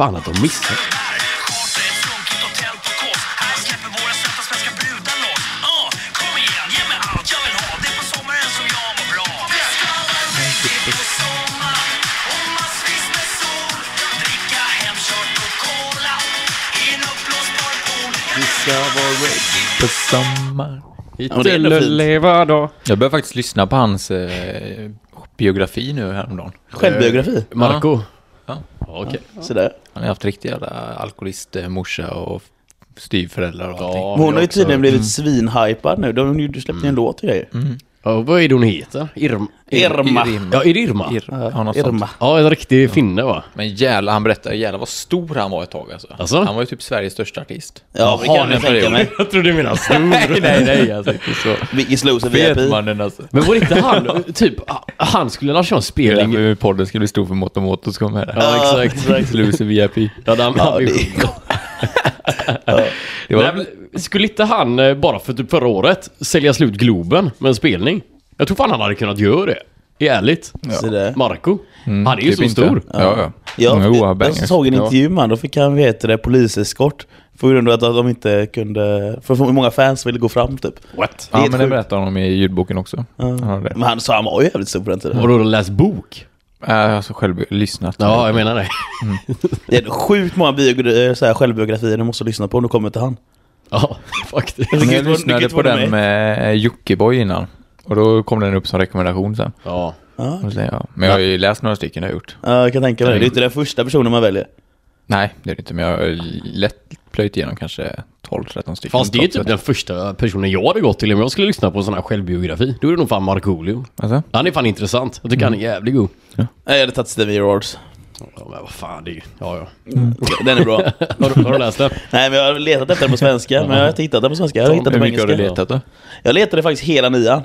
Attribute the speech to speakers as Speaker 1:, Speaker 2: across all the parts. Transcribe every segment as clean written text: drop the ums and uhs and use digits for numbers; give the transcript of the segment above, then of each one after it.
Speaker 1: fan att de missar.
Speaker 2: Vi ska vara ready på sommar.
Speaker 1: Leva då.
Speaker 2: Jag börjar faktiskt lyssna på hans biografi nu häromdagen.
Speaker 3: Självbiografi?
Speaker 1: Marco?
Speaker 2: Ja.
Speaker 1: Okej.
Speaker 3: Så där.
Speaker 2: Han har haft riktiga alkoholist, morsa och styvföräldrar och allting.
Speaker 1: Ja,
Speaker 3: Hon har ju tydligen blivit svinhypad nu. Du släppte en låt till dig.
Speaker 1: Ja, vad är det hon heter? Irma. Ja, är det Irma?
Speaker 3: Irma.
Speaker 1: Ja, en riktig finne va?
Speaker 2: Men jävlar, han berättade jävlar vad stor han var ett tag alltså. Han var ju typ Sveriges största artist.
Speaker 3: Ja, det kan jag tänka mig.
Speaker 1: Jag tror du menar stor. nej, alltså inte så.
Speaker 3: Vilken slows of
Speaker 2: Vet
Speaker 3: VIP.
Speaker 2: mannen alltså.
Speaker 1: Men var det inte han, typ, han skulle ha en spelning.
Speaker 2: Hur podden skulle bli stor för Moto ska med det.
Speaker 1: Ja, exakt.
Speaker 2: Loser VIP.
Speaker 1: Ja, det var... Nej, skulle inte han bara för typ förra året sälja slut Globen med en spelning? Jag tror fan han hade kunnat göra det. Ärligt.
Speaker 3: Ja.
Speaker 1: Marco. Han är ju
Speaker 2: typ
Speaker 1: så stor.
Speaker 2: Ja.
Speaker 3: Jag såg en intervju med han. Då fick han poliseskort. På grund av att de inte kunde... För många fans ville gå fram typ.
Speaker 1: What?
Speaker 2: Ja, men det berättar han om i ljudboken också.
Speaker 3: Men han sa han var ju jävligt stor på den tiden.
Speaker 1: Har du läst bok?
Speaker 2: Alltså själv lyssnat.
Speaker 1: Ja, jag menar det.
Speaker 3: Det är sjukt många självbiografier du måste lyssna på om du kommer till han.
Speaker 1: Ja, faktiskt.
Speaker 2: Jag lyssnade på den med Jockiboi innan. Och då kom den upp som rekommendation sen.
Speaker 1: Ja.
Speaker 2: Men jag har ju läst några stycken jag har gjort.
Speaker 3: Ja, jag kan tänka mig. Det är inte den första personen man väljer.
Speaker 2: Nej, det är det inte. Men jag har lätt plöjt igenom kanske 12-13 stycken.
Speaker 1: Fast det är typ den första personen jag hade gått till om jag skulle lyssna på en sån här självbiografi. Då är det nog fan Markoolio.
Speaker 2: Alltså?
Speaker 1: Han är fan intressant. Jag tycker han är jävligt god.
Speaker 3: Ja. Jag hade tagit Stevie Awards.
Speaker 1: Ja, men vad fan, det är ju... Ja.
Speaker 3: Den är bra.
Speaker 1: Har du läst den?
Speaker 3: Nej, men jag har letat efter den på svenska. Men jag har inte hittat den på svenska. Jag har hittat den på engelska.
Speaker 2: Hur mycket har du letat då?
Speaker 3: Jag letade faktiskt hela 9.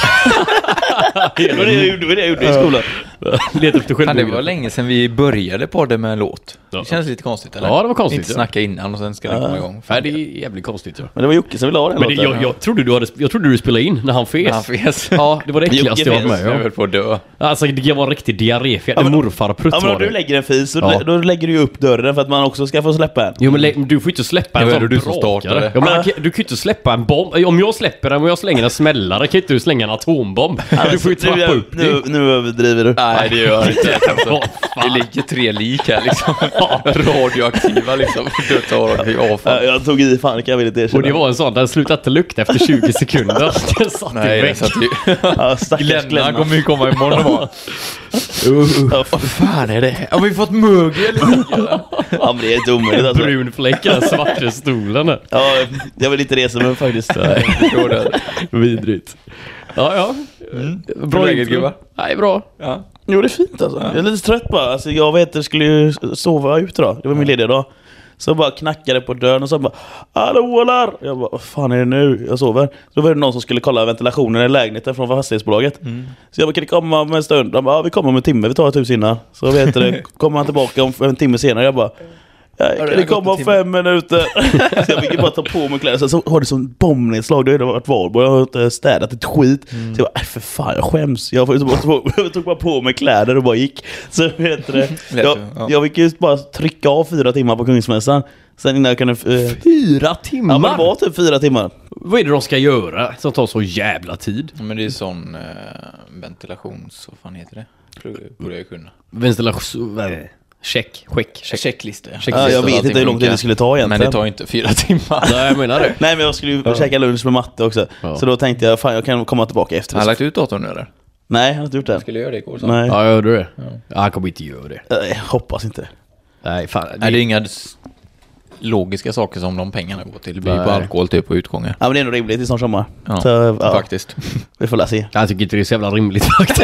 Speaker 3: Det var det jag gjorde i skolan.
Speaker 1: Leta efter själv.
Speaker 2: Det var länge sedan vi började på det med en låt. Det känns lite konstigt, eller?
Speaker 1: Ja, det var konstigt.
Speaker 2: Inte snacka innan och sen ska det komma igång.
Speaker 1: Nej, det är jävligt konstigt. Ja.
Speaker 3: Men det var Jocke som ville ha den
Speaker 1: men
Speaker 3: låten.
Speaker 1: Jag trodde du spelade in när han fes. Ja, det var det äckligaste jag var med.
Speaker 2: Jag höll på att dö.
Speaker 1: Alltså, det var en riktig diarréfjärd. En morfarprutt.
Speaker 3: Ja, men om du lägger en fis då lägger du upp dörren för att man också ska få släppa en.
Speaker 1: Jo, men du får inte släppa en sån
Speaker 2: du som startade.
Speaker 1: Ja, men du kan ju inte släppa en bomb. Om jag släpper den och jag slänger en smällare kan inte du slänga en atombomb. Du får ju trappa upp det.
Speaker 3: Nu överdriver du.
Speaker 2: Nej, det gör inte. Det ligger 3 lik här liksom. Radioaktiva liksom. Jag
Speaker 3: tog i fan, kan jag vilja erkänna.
Speaker 1: Och det var en sån, den slutade inte lukta efter 20 sekunder. Den satt
Speaker 2: nej,
Speaker 1: i väck.
Speaker 2: Glenna kommer ju komma imorgon och bara vad fan är det? Har vi fått mögel?
Speaker 3: Ja, men det är inte omöjligt alltså.
Speaker 1: Brun fläck, den svarta stolen.
Speaker 3: Ja, jag vill inte resa mig faktiskt.
Speaker 1: Vidrigt. Ja.
Speaker 2: Bra läget, gubbar.
Speaker 1: Nej, bra.
Speaker 2: Ja.
Speaker 3: Jo, det är fint alltså. Jag är lite trött bara. Alltså, jag skulle ju sova ut då. Det var min lediga dag. Så bara knackade på dörren och så bara hallå där. Jag bara, vad fan är det nu? Jag sover. Så var det någon som skulle kolla ventilationen i lägenheten från fastighetsbolaget. Så jag bara, kan ni komma om en stund? De bara, ja, vi kommer om en timme. Vi tar ett hus innan. Så vet det, kommer han tillbaka om en timme senare. Jag bara, kan ni komma om 5 minuter? Så jag fick ju bara ta på mig kläder. Så har det som bombnedslag. Det har varit Valborg. Jag har inte städat ett skit. Så jag bara, för fan, jag skäms. Jag tog bara på mig kläder och bara gick. Så vet det. Jag fick ju bara trycka av 4 timmar på Kungsmässan. Sen innan jag kunde...
Speaker 1: 4 timmar?
Speaker 3: Ja, men det var typ 4 timmar.
Speaker 1: Vad är det de ska göra som tar så jävla tid?
Speaker 2: Men det är sån ventilations... Vad fan heter det? Borde jag kunna.
Speaker 1: Ventilation... Checklista.
Speaker 3: Ja, jag vet inte hur långt det skulle ta egentligen.
Speaker 2: Men det tar inte 4 timmar.
Speaker 1: Nej, jag menar det.
Speaker 3: Nej, men jag skulle ju käka lunch med matte också. Ja. Så då tänkte jag, fan, jag kan komma tillbaka efter.
Speaker 2: Har lagt ut datorn nu eller?
Speaker 3: Nej, jag har inte gjort det.
Speaker 2: Jag skulle göra det igår.
Speaker 3: Nej.
Speaker 1: Ja, gör du det? Ja, han kommer inte göra det.
Speaker 3: Jag hoppas inte.
Speaker 1: Nej, fan.
Speaker 2: Det är inga logiska saker som de pengarna går till. Det blir på alkohol typ på utgångar.
Speaker 3: Ja, men det är nog rimligt i snart sommar.
Speaker 2: Ja,
Speaker 3: så,
Speaker 2: faktiskt.
Speaker 3: Vi får se.
Speaker 1: Jag tycker inte det är så jävla rimligt faktiskt.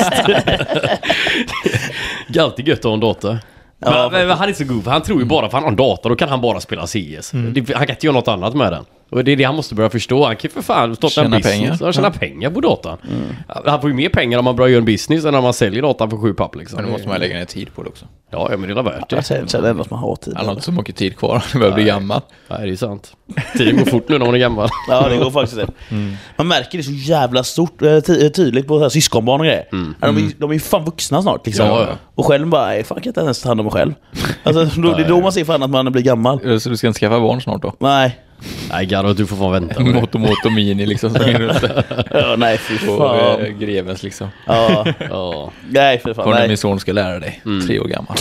Speaker 1: Det är alltid gött att ha en dator. Ja, men han är så god, för han tror ju bara för han har en dator, då kan han bara spela CS. Han kan inte göra något annat med den. Och det är det han måste börja förstå. Han kan för fan starta en
Speaker 2: Tjäna
Speaker 1: business.
Speaker 2: pengar.
Speaker 1: Han tjänar pengar på datan. Han får ju mer pengar om man börjar göra en business än om man säljer datan för 7 papp liksom.
Speaker 2: Men då måste man lägga ner tid på det också.
Speaker 1: Ja, men det är värt det.
Speaker 3: Jag känner ändå att man har tid.
Speaker 2: Han har inte så mycket tid kvar. Han börjar bli gammal.
Speaker 1: Nej, det är sant. Tiden går fort nu när man är gammal.
Speaker 3: Ja, det går faktiskt det. Man märker det så jävla stort, tydligt på så här syskonbarn och grejer. De är ju fan vuxna snart liksom.
Speaker 1: Ja.
Speaker 3: Och själv bara, fan kan jag inte ens ta hand om mig själv. Alltså, det är då man ser fan att man blir gammal.
Speaker 2: Så du ska inte skaffa barn snart då?
Speaker 3: Nej.
Speaker 1: Nej, Garro, du får fan vänta på det.
Speaker 2: Moto Mini liksom.
Speaker 3: Ja, nej fy
Speaker 2: På
Speaker 3: fan.
Speaker 2: grevens liksom.
Speaker 3: Ja.
Speaker 1: Ja.
Speaker 3: Nej för fan,
Speaker 2: Kom när
Speaker 3: nej.
Speaker 2: min son ska lära dig. 3 år gammal.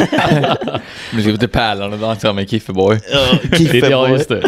Speaker 2: Du ska gå till Pärlan och dansa med Kiffeboy.
Speaker 3: Ja, Kiffe
Speaker 1: Ja,
Speaker 3: boy.
Speaker 1: just det.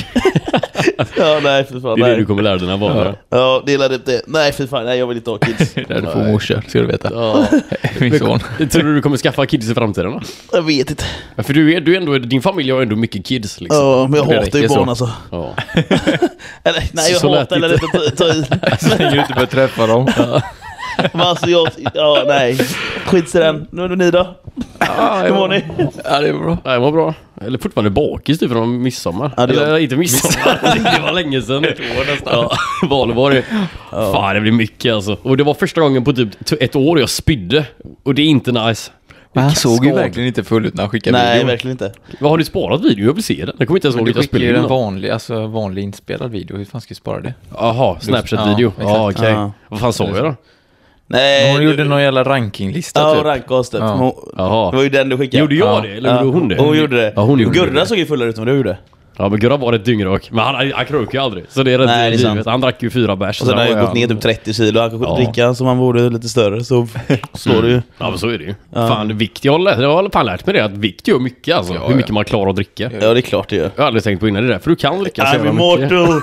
Speaker 3: Ja, nej för fan,
Speaker 1: Det är det
Speaker 3: nej.
Speaker 1: du kommer lära dina barn.
Speaker 3: Ja, det är det. Nej för fan, nej jag vill inte ha kids.
Speaker 2: Där du får morsor, ska du veta.
Speaker 1: Ja.
Speaker 2: Min son.
Speaker 1: Tror du kommer skaffa kids i framtiden då?
Speaker 3: Jag vet inte.
Speaker 1: Ja, för du är ändå, din familj har ändå mycket kids liksom.
Speaker 3: Ja, men jag
Speaker 2: Det
Speaker 3: hatar ju
Speaker 2: räcker
Speaker 3: barn
Speaker 2: så.
Speaker 3: alltså.
Speaker 1: Ja.
Speaker 3: Eller, nej jag
Speaker 1: Så lät
Speaker 3: hatar eller
Speaker 1: det.
Speaker 3: inte ta i.
Speaker 2: Så länge du inte börjar träffa dem.
Speaker 3: Men alltså nej. Skit i den. Nu är det ni då. Hur mår ni?
Speaker 2: Ja, det är bra.
Speaker 1: Nej, det var bra. Eller fortfarande bakis typ från midsommar.
Speaker 3: Ja, det
Speaker 1: Eller
Speaker 3: var-
Speaker 1: inte midsommar. Det var länge sedan. Ett år nästan. Ja, valborg. Fan, det blir mycket alltså. Och det var första gången på typ 1 år jag spydde. Och det är inte nice.
Speaker 2: Men han såg ju
Speaker 1: skad.
Speaker 2: verkligen inte full ut när han skickade
Speaker 3: Nej,
Speaker 2: videon.
Speaker 3: verkligen inte.
Speaker 1: Vad har du sparat video? Jag vill se den. Jag kommer inte ens
Speaker 2: Men
Speaker 1: ihåg
Speaker 2: du
Speaker 1: att jag
Speaker 2: skickade
Speaker 1: spelade
Speaker 2: ju
Speaker 1: in
Speaker 2: en
Speaker 1: den.
Speaker 2: vanlig inspelad video. Hur fan ska vi spara det?
Speaker 1: Jaha, Snapchat-video.
Speaker 2: Ja,
Speaker 1: Ja,
Speaker 2: exakt.
Speaker 1: okej.
Speaker 3: Ja.
Speaker 1: Vad fan sa jag då?
Speaker 3: Nej.
Speaker 2: Hon gjorde någon jävla rankinglista
Speaker 3: Ja,
Speaker 2: typ.
Speaker 3: rankas typ.
Speaker 2: Ja.
Speaker 1: Jaha.
Speaker 3: Det var ju den du skickade.
Speaker 1: Gjorde jag
Speaker 2: Ja.
Speaker 1: det? Eller gjorde hon det?
Speaker 3: Hon gjorde det.
Speaker 1: Ja, hon gjorde
Speaker 3: Gurra
Speaker 1: det.
Speaker 3: såg ju fullare ut än vad du gjorde.
Speaker 1: Ja, men Gurra var ett dyngrak. Men han krökade ju aldrig. Så det är rätt
Speaker 3: Nej, det är sant.
Speaker 1: givet. Han drack ju 4 bärs.
Speaker 3: Och sen har
Speaker 1: var
Speaker 3: jag gått ner typ 30 kilo. Han kan dricka som han borde lite större. Så slår du ju.
Speaker 1: Ja, men så är det ju. Fan, vikt. Jag har fan lärt mig det. Att vikt gör mycket alltså.
Speaker 2: Ja,
Speaker 1: Hur mycket
Speaker 2: ja.
Speaker 1: man klarar att dricka.
Speaker 3: Ja, det är klart det gör.
Speaker 1: Jag har aldrig tänkt på innan det där. För du kan dricka så
Speaker 3: I'm
Speaker 1: jävla mycket.
Speaker 3: immortal!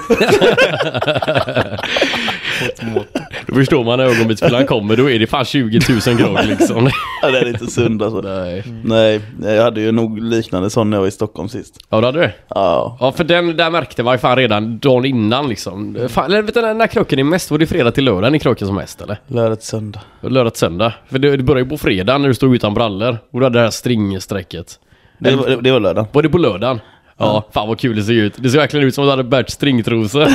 Speaker 1: Då förstår man när ögonblicksfyllan kommer. Då är det fan 20 000 grad liksom.
Speaker 3: Ja, det är inte sunt alltså.
Speaker 1: Nej.
Speaker 3: Nej, jag hade ju nog liknande sån när jag var i Stockholm sist.
Speaker 1: Ja, det hade du.
Speaker 3: Ja.
Speaker 1: Ja, för den där märkte man ju fan redan dagen innan liksom. Fan, eller vet du när kröken är mest? Var det fredag till lördag i kröken som mest, eller?
Speaker 3: Lördag till söndag.
Speaker 1: Lördag till söndag. För det börjar ju på fredag när du står utan brallor. Och du hade det här stringsträcket.
Speaker 3: Det var lördag.
Speaker 1: Var det på lördagen? Ja, fan vad kul det ser ut. Det ser verkligen ut som att du hade bärt stringtrosor.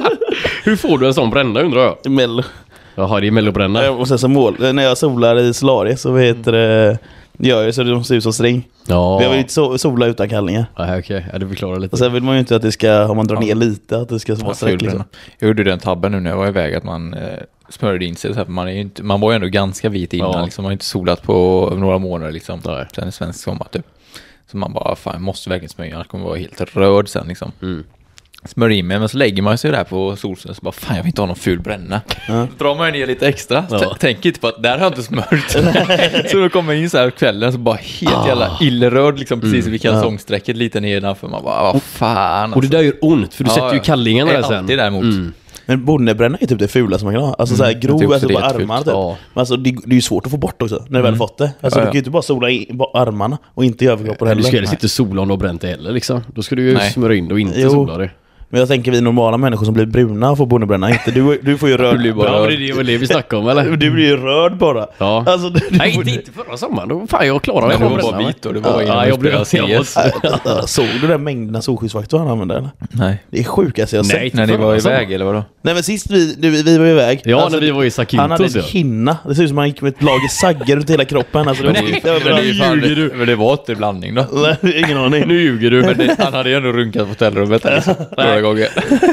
Speaker 1: Hur får du en sån bränna undrar jag?
Speaker 3: I Mello.
Speaker 1: Jaha, det är mellobränna.
Speaker 3: Och sen så när jag solar i Solari så heter det... Gör ju så de ser ut som string.
Speaker 1: Ja.
Speaker 3: Jag vill inte sola utan kallningar.
Speaker 1: Ja, okej. Ja, du förklarar lite.
Speaker 3: Och sen vill man ju inte att det ska, om man drar ner lite, att det ska vara sträck liksom.
Speaker 2: Jag gjorde den tabben nu när jag var iväg att man smörjde in sig så här, för man var ju ändå ganska vit innan
Speaker 1: Ja.
Speaker 2: liksom, man har inte solat på några månader liksom.
Speaker 1: Nej.
Speaker 2: Sen i svensk sommar typ. Så man bara, fan jag måste verkligen smörja, annars kommer jag vara helt röd sen liksom. Smörjer in mig, men så lägger man sig där på solsen så bara, fan jag vill inte ha någon ful bränna. Drar man ner lite extra, tänk inte på att där har jag inte smört. Så då kommer jag in så här kvällen så bara helt jävla illröd liksom, precis vid kalsongsträcket lite nedanför. Man bara, vad fan.
Speaker 1: Och det där gör ont, för du sätter ju kallingarna där sen.
Speaker 2: alltid däremot.
Speaker 3: Men bonnebränna är typ det fula som man kan ha. Alltså såhär
Speaker 2: jag tycker
Speaker 3: grov,
Speaker 2: också
Speaker 3: alltså
Speaker 2: det
Speaker 3: på
Speaker 2: är
Speaker 3: armarna
Speaker 2: fult.
Speaker 3: typ.
Speaker 1: Ja.
Speaker 3: Men alltså det är ju svårt att få bort också, när du väl fått det. Alltså
Speaker 2: Ja,
Speaker 3: du
Speaker 2: ja.
Speaker 3: kan ju inte bara sola armarna och inte i överkroppen
Speaker 1: Men du ska
Speaker 3: heller.
Speaker 1: helst inte sola om du har bränt det heller liksom. Då ska du ju
Speaker 2: Nej.
Speaker 1: smörja in det och inte
Speaker 3: Jo.
Speaker 1: sola det.
Speaker 3: Men jag tänker vi normala människor som blir bruna och får bonnebränna. Inte du får ju röd.
Speaker 2: Du blir bara
Speaker 1: Ja, men det är väl det vi snackar om eller?
Speaker 3: Du blir ju röd bara.
Speaker 1: Ja.
Speaker 3: Alltså,
Speaker 1: Nej, inte förra sommaren. Då fan jag klarade
Speaker 2: Men
Speaker 1: det.
Speaker 2: du var bara vit och det var
Speaker 1: Ja, jag blev
Speaker 2: CS.
Speaker 3: Såg du den mängden solskyddsfaktor han använde eller?
Speaker 2: Nej.
Speaker 3: Det är sjukaste jag har
Speaker 1: Nej.
Speaker 3: sett.
Speaker 2: När ni var
Speaker 1: Förra
Speaker 2: iväg eller vadå?
Speaker 3: Nej men sist vi var iväg.
Speaker 1: Ja,
Speaker 3: alltså,
Speaker 1: när vi var i
Speaker 3: han hade
Speaker 1: Sakintos
Speaker 3: en hinna. Det ser ut som han gick med ett lager saggar runt hela kroppen. Alltså, det var inte överallt.
Speaker 2: Men det var inte blandning då.
Speaker 3: Nej, ingen aning.
Speaker 1: Nu ljuger du.
Speaker 2: Men han hade ju ändå runkat på hotellrummet liksom, några gånger.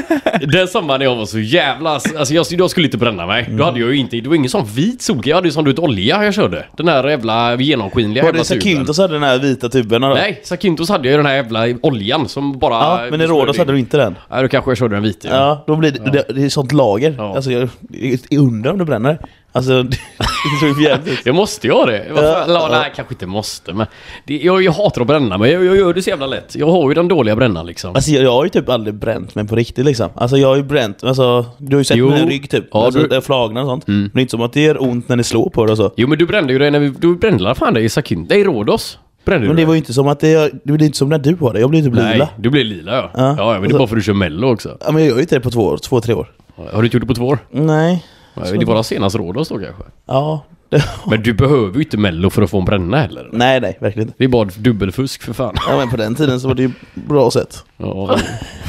Speaker 1: Den sommaren jag var så jävla... Alltså jag skulle inte bränna mig. Då hade jag ju inte... Det var ingen sån vit solkräm. Jag hade ju sån olja jag körde. Den här jävla genomskinliga
Speaker 3: Var
Speaker 1: jävla
Speaker 3: det
Speaker 1: tuben.
Speaker 3: Sakintos hade den här vita tuben då?
Speaker 1: Nej, Sakintos hade ju den här jävla oljan som bara...
Speaker 3: Ja, men i Rhodos hade du inte den.
Speaker 1: Ja, då kanske jag körde den vita.
Speaker 3: Ja, då blir det är sånt lager.
Speaker 1: Ja.
Speaker 3: Alltså det är under om du bränner. Alltså det ser ju för jävligt ut.
Speaker 1: Jag måste göra det. Nej, kanske inte måste, men... Jag hatar att bränna mig. Jag gör det så jävla lätt. Jag har ju den dåliga brännan liksom.
Speaker 3: Alltså jag har ju typ aldrig bränt mig på riktigt liksom. Alltså jag har ju bränt, alltså du har ju sett
Speaker 1: Jo.
Speaker 3: min rygg typ.
Speaker 1: Ja,
Speaker 3: alltså,
Speaker 1: du-
Speaker 3: det är flagna och sånt. Men det är inte som att det gör ont när det slår på det och så.
Speaker 1: Jo, men du brände ju det när du brände alla fan det i Sakintos. Nej, i Rhodos. Brände
Speaker 3: Men
Speaker 1: du
Speaker 3: det var ju inte som att det blir inte som när du har det. Jag blir typ
Speaker 1: Nej,
Speaker 3: lila.
Speaker 1: du blir lila ja.
Speaker 3: Ja.
Speaker 1: Ja, men det är bara för att du kör mello också.
Speaker 3: Ja men jag gör ju inte det på 2-3 år.
Speaker 1: Har du inte gjort det på 2 år?
Speaker 3: Nej.
Speaker 1: Det var senast Rhodos då kanske.
Speaker 3: Ja.
Speaker 1: Men du behöver ju inte mello för att få en bränna heller.
Speaker 3: Nej, verkligen inte.
Speaker 1: Det är bara dubbelfusk för fan.
Speaker 3: Ja men på den tiden så var det ju bra sätt.
Speaker 1: Ja,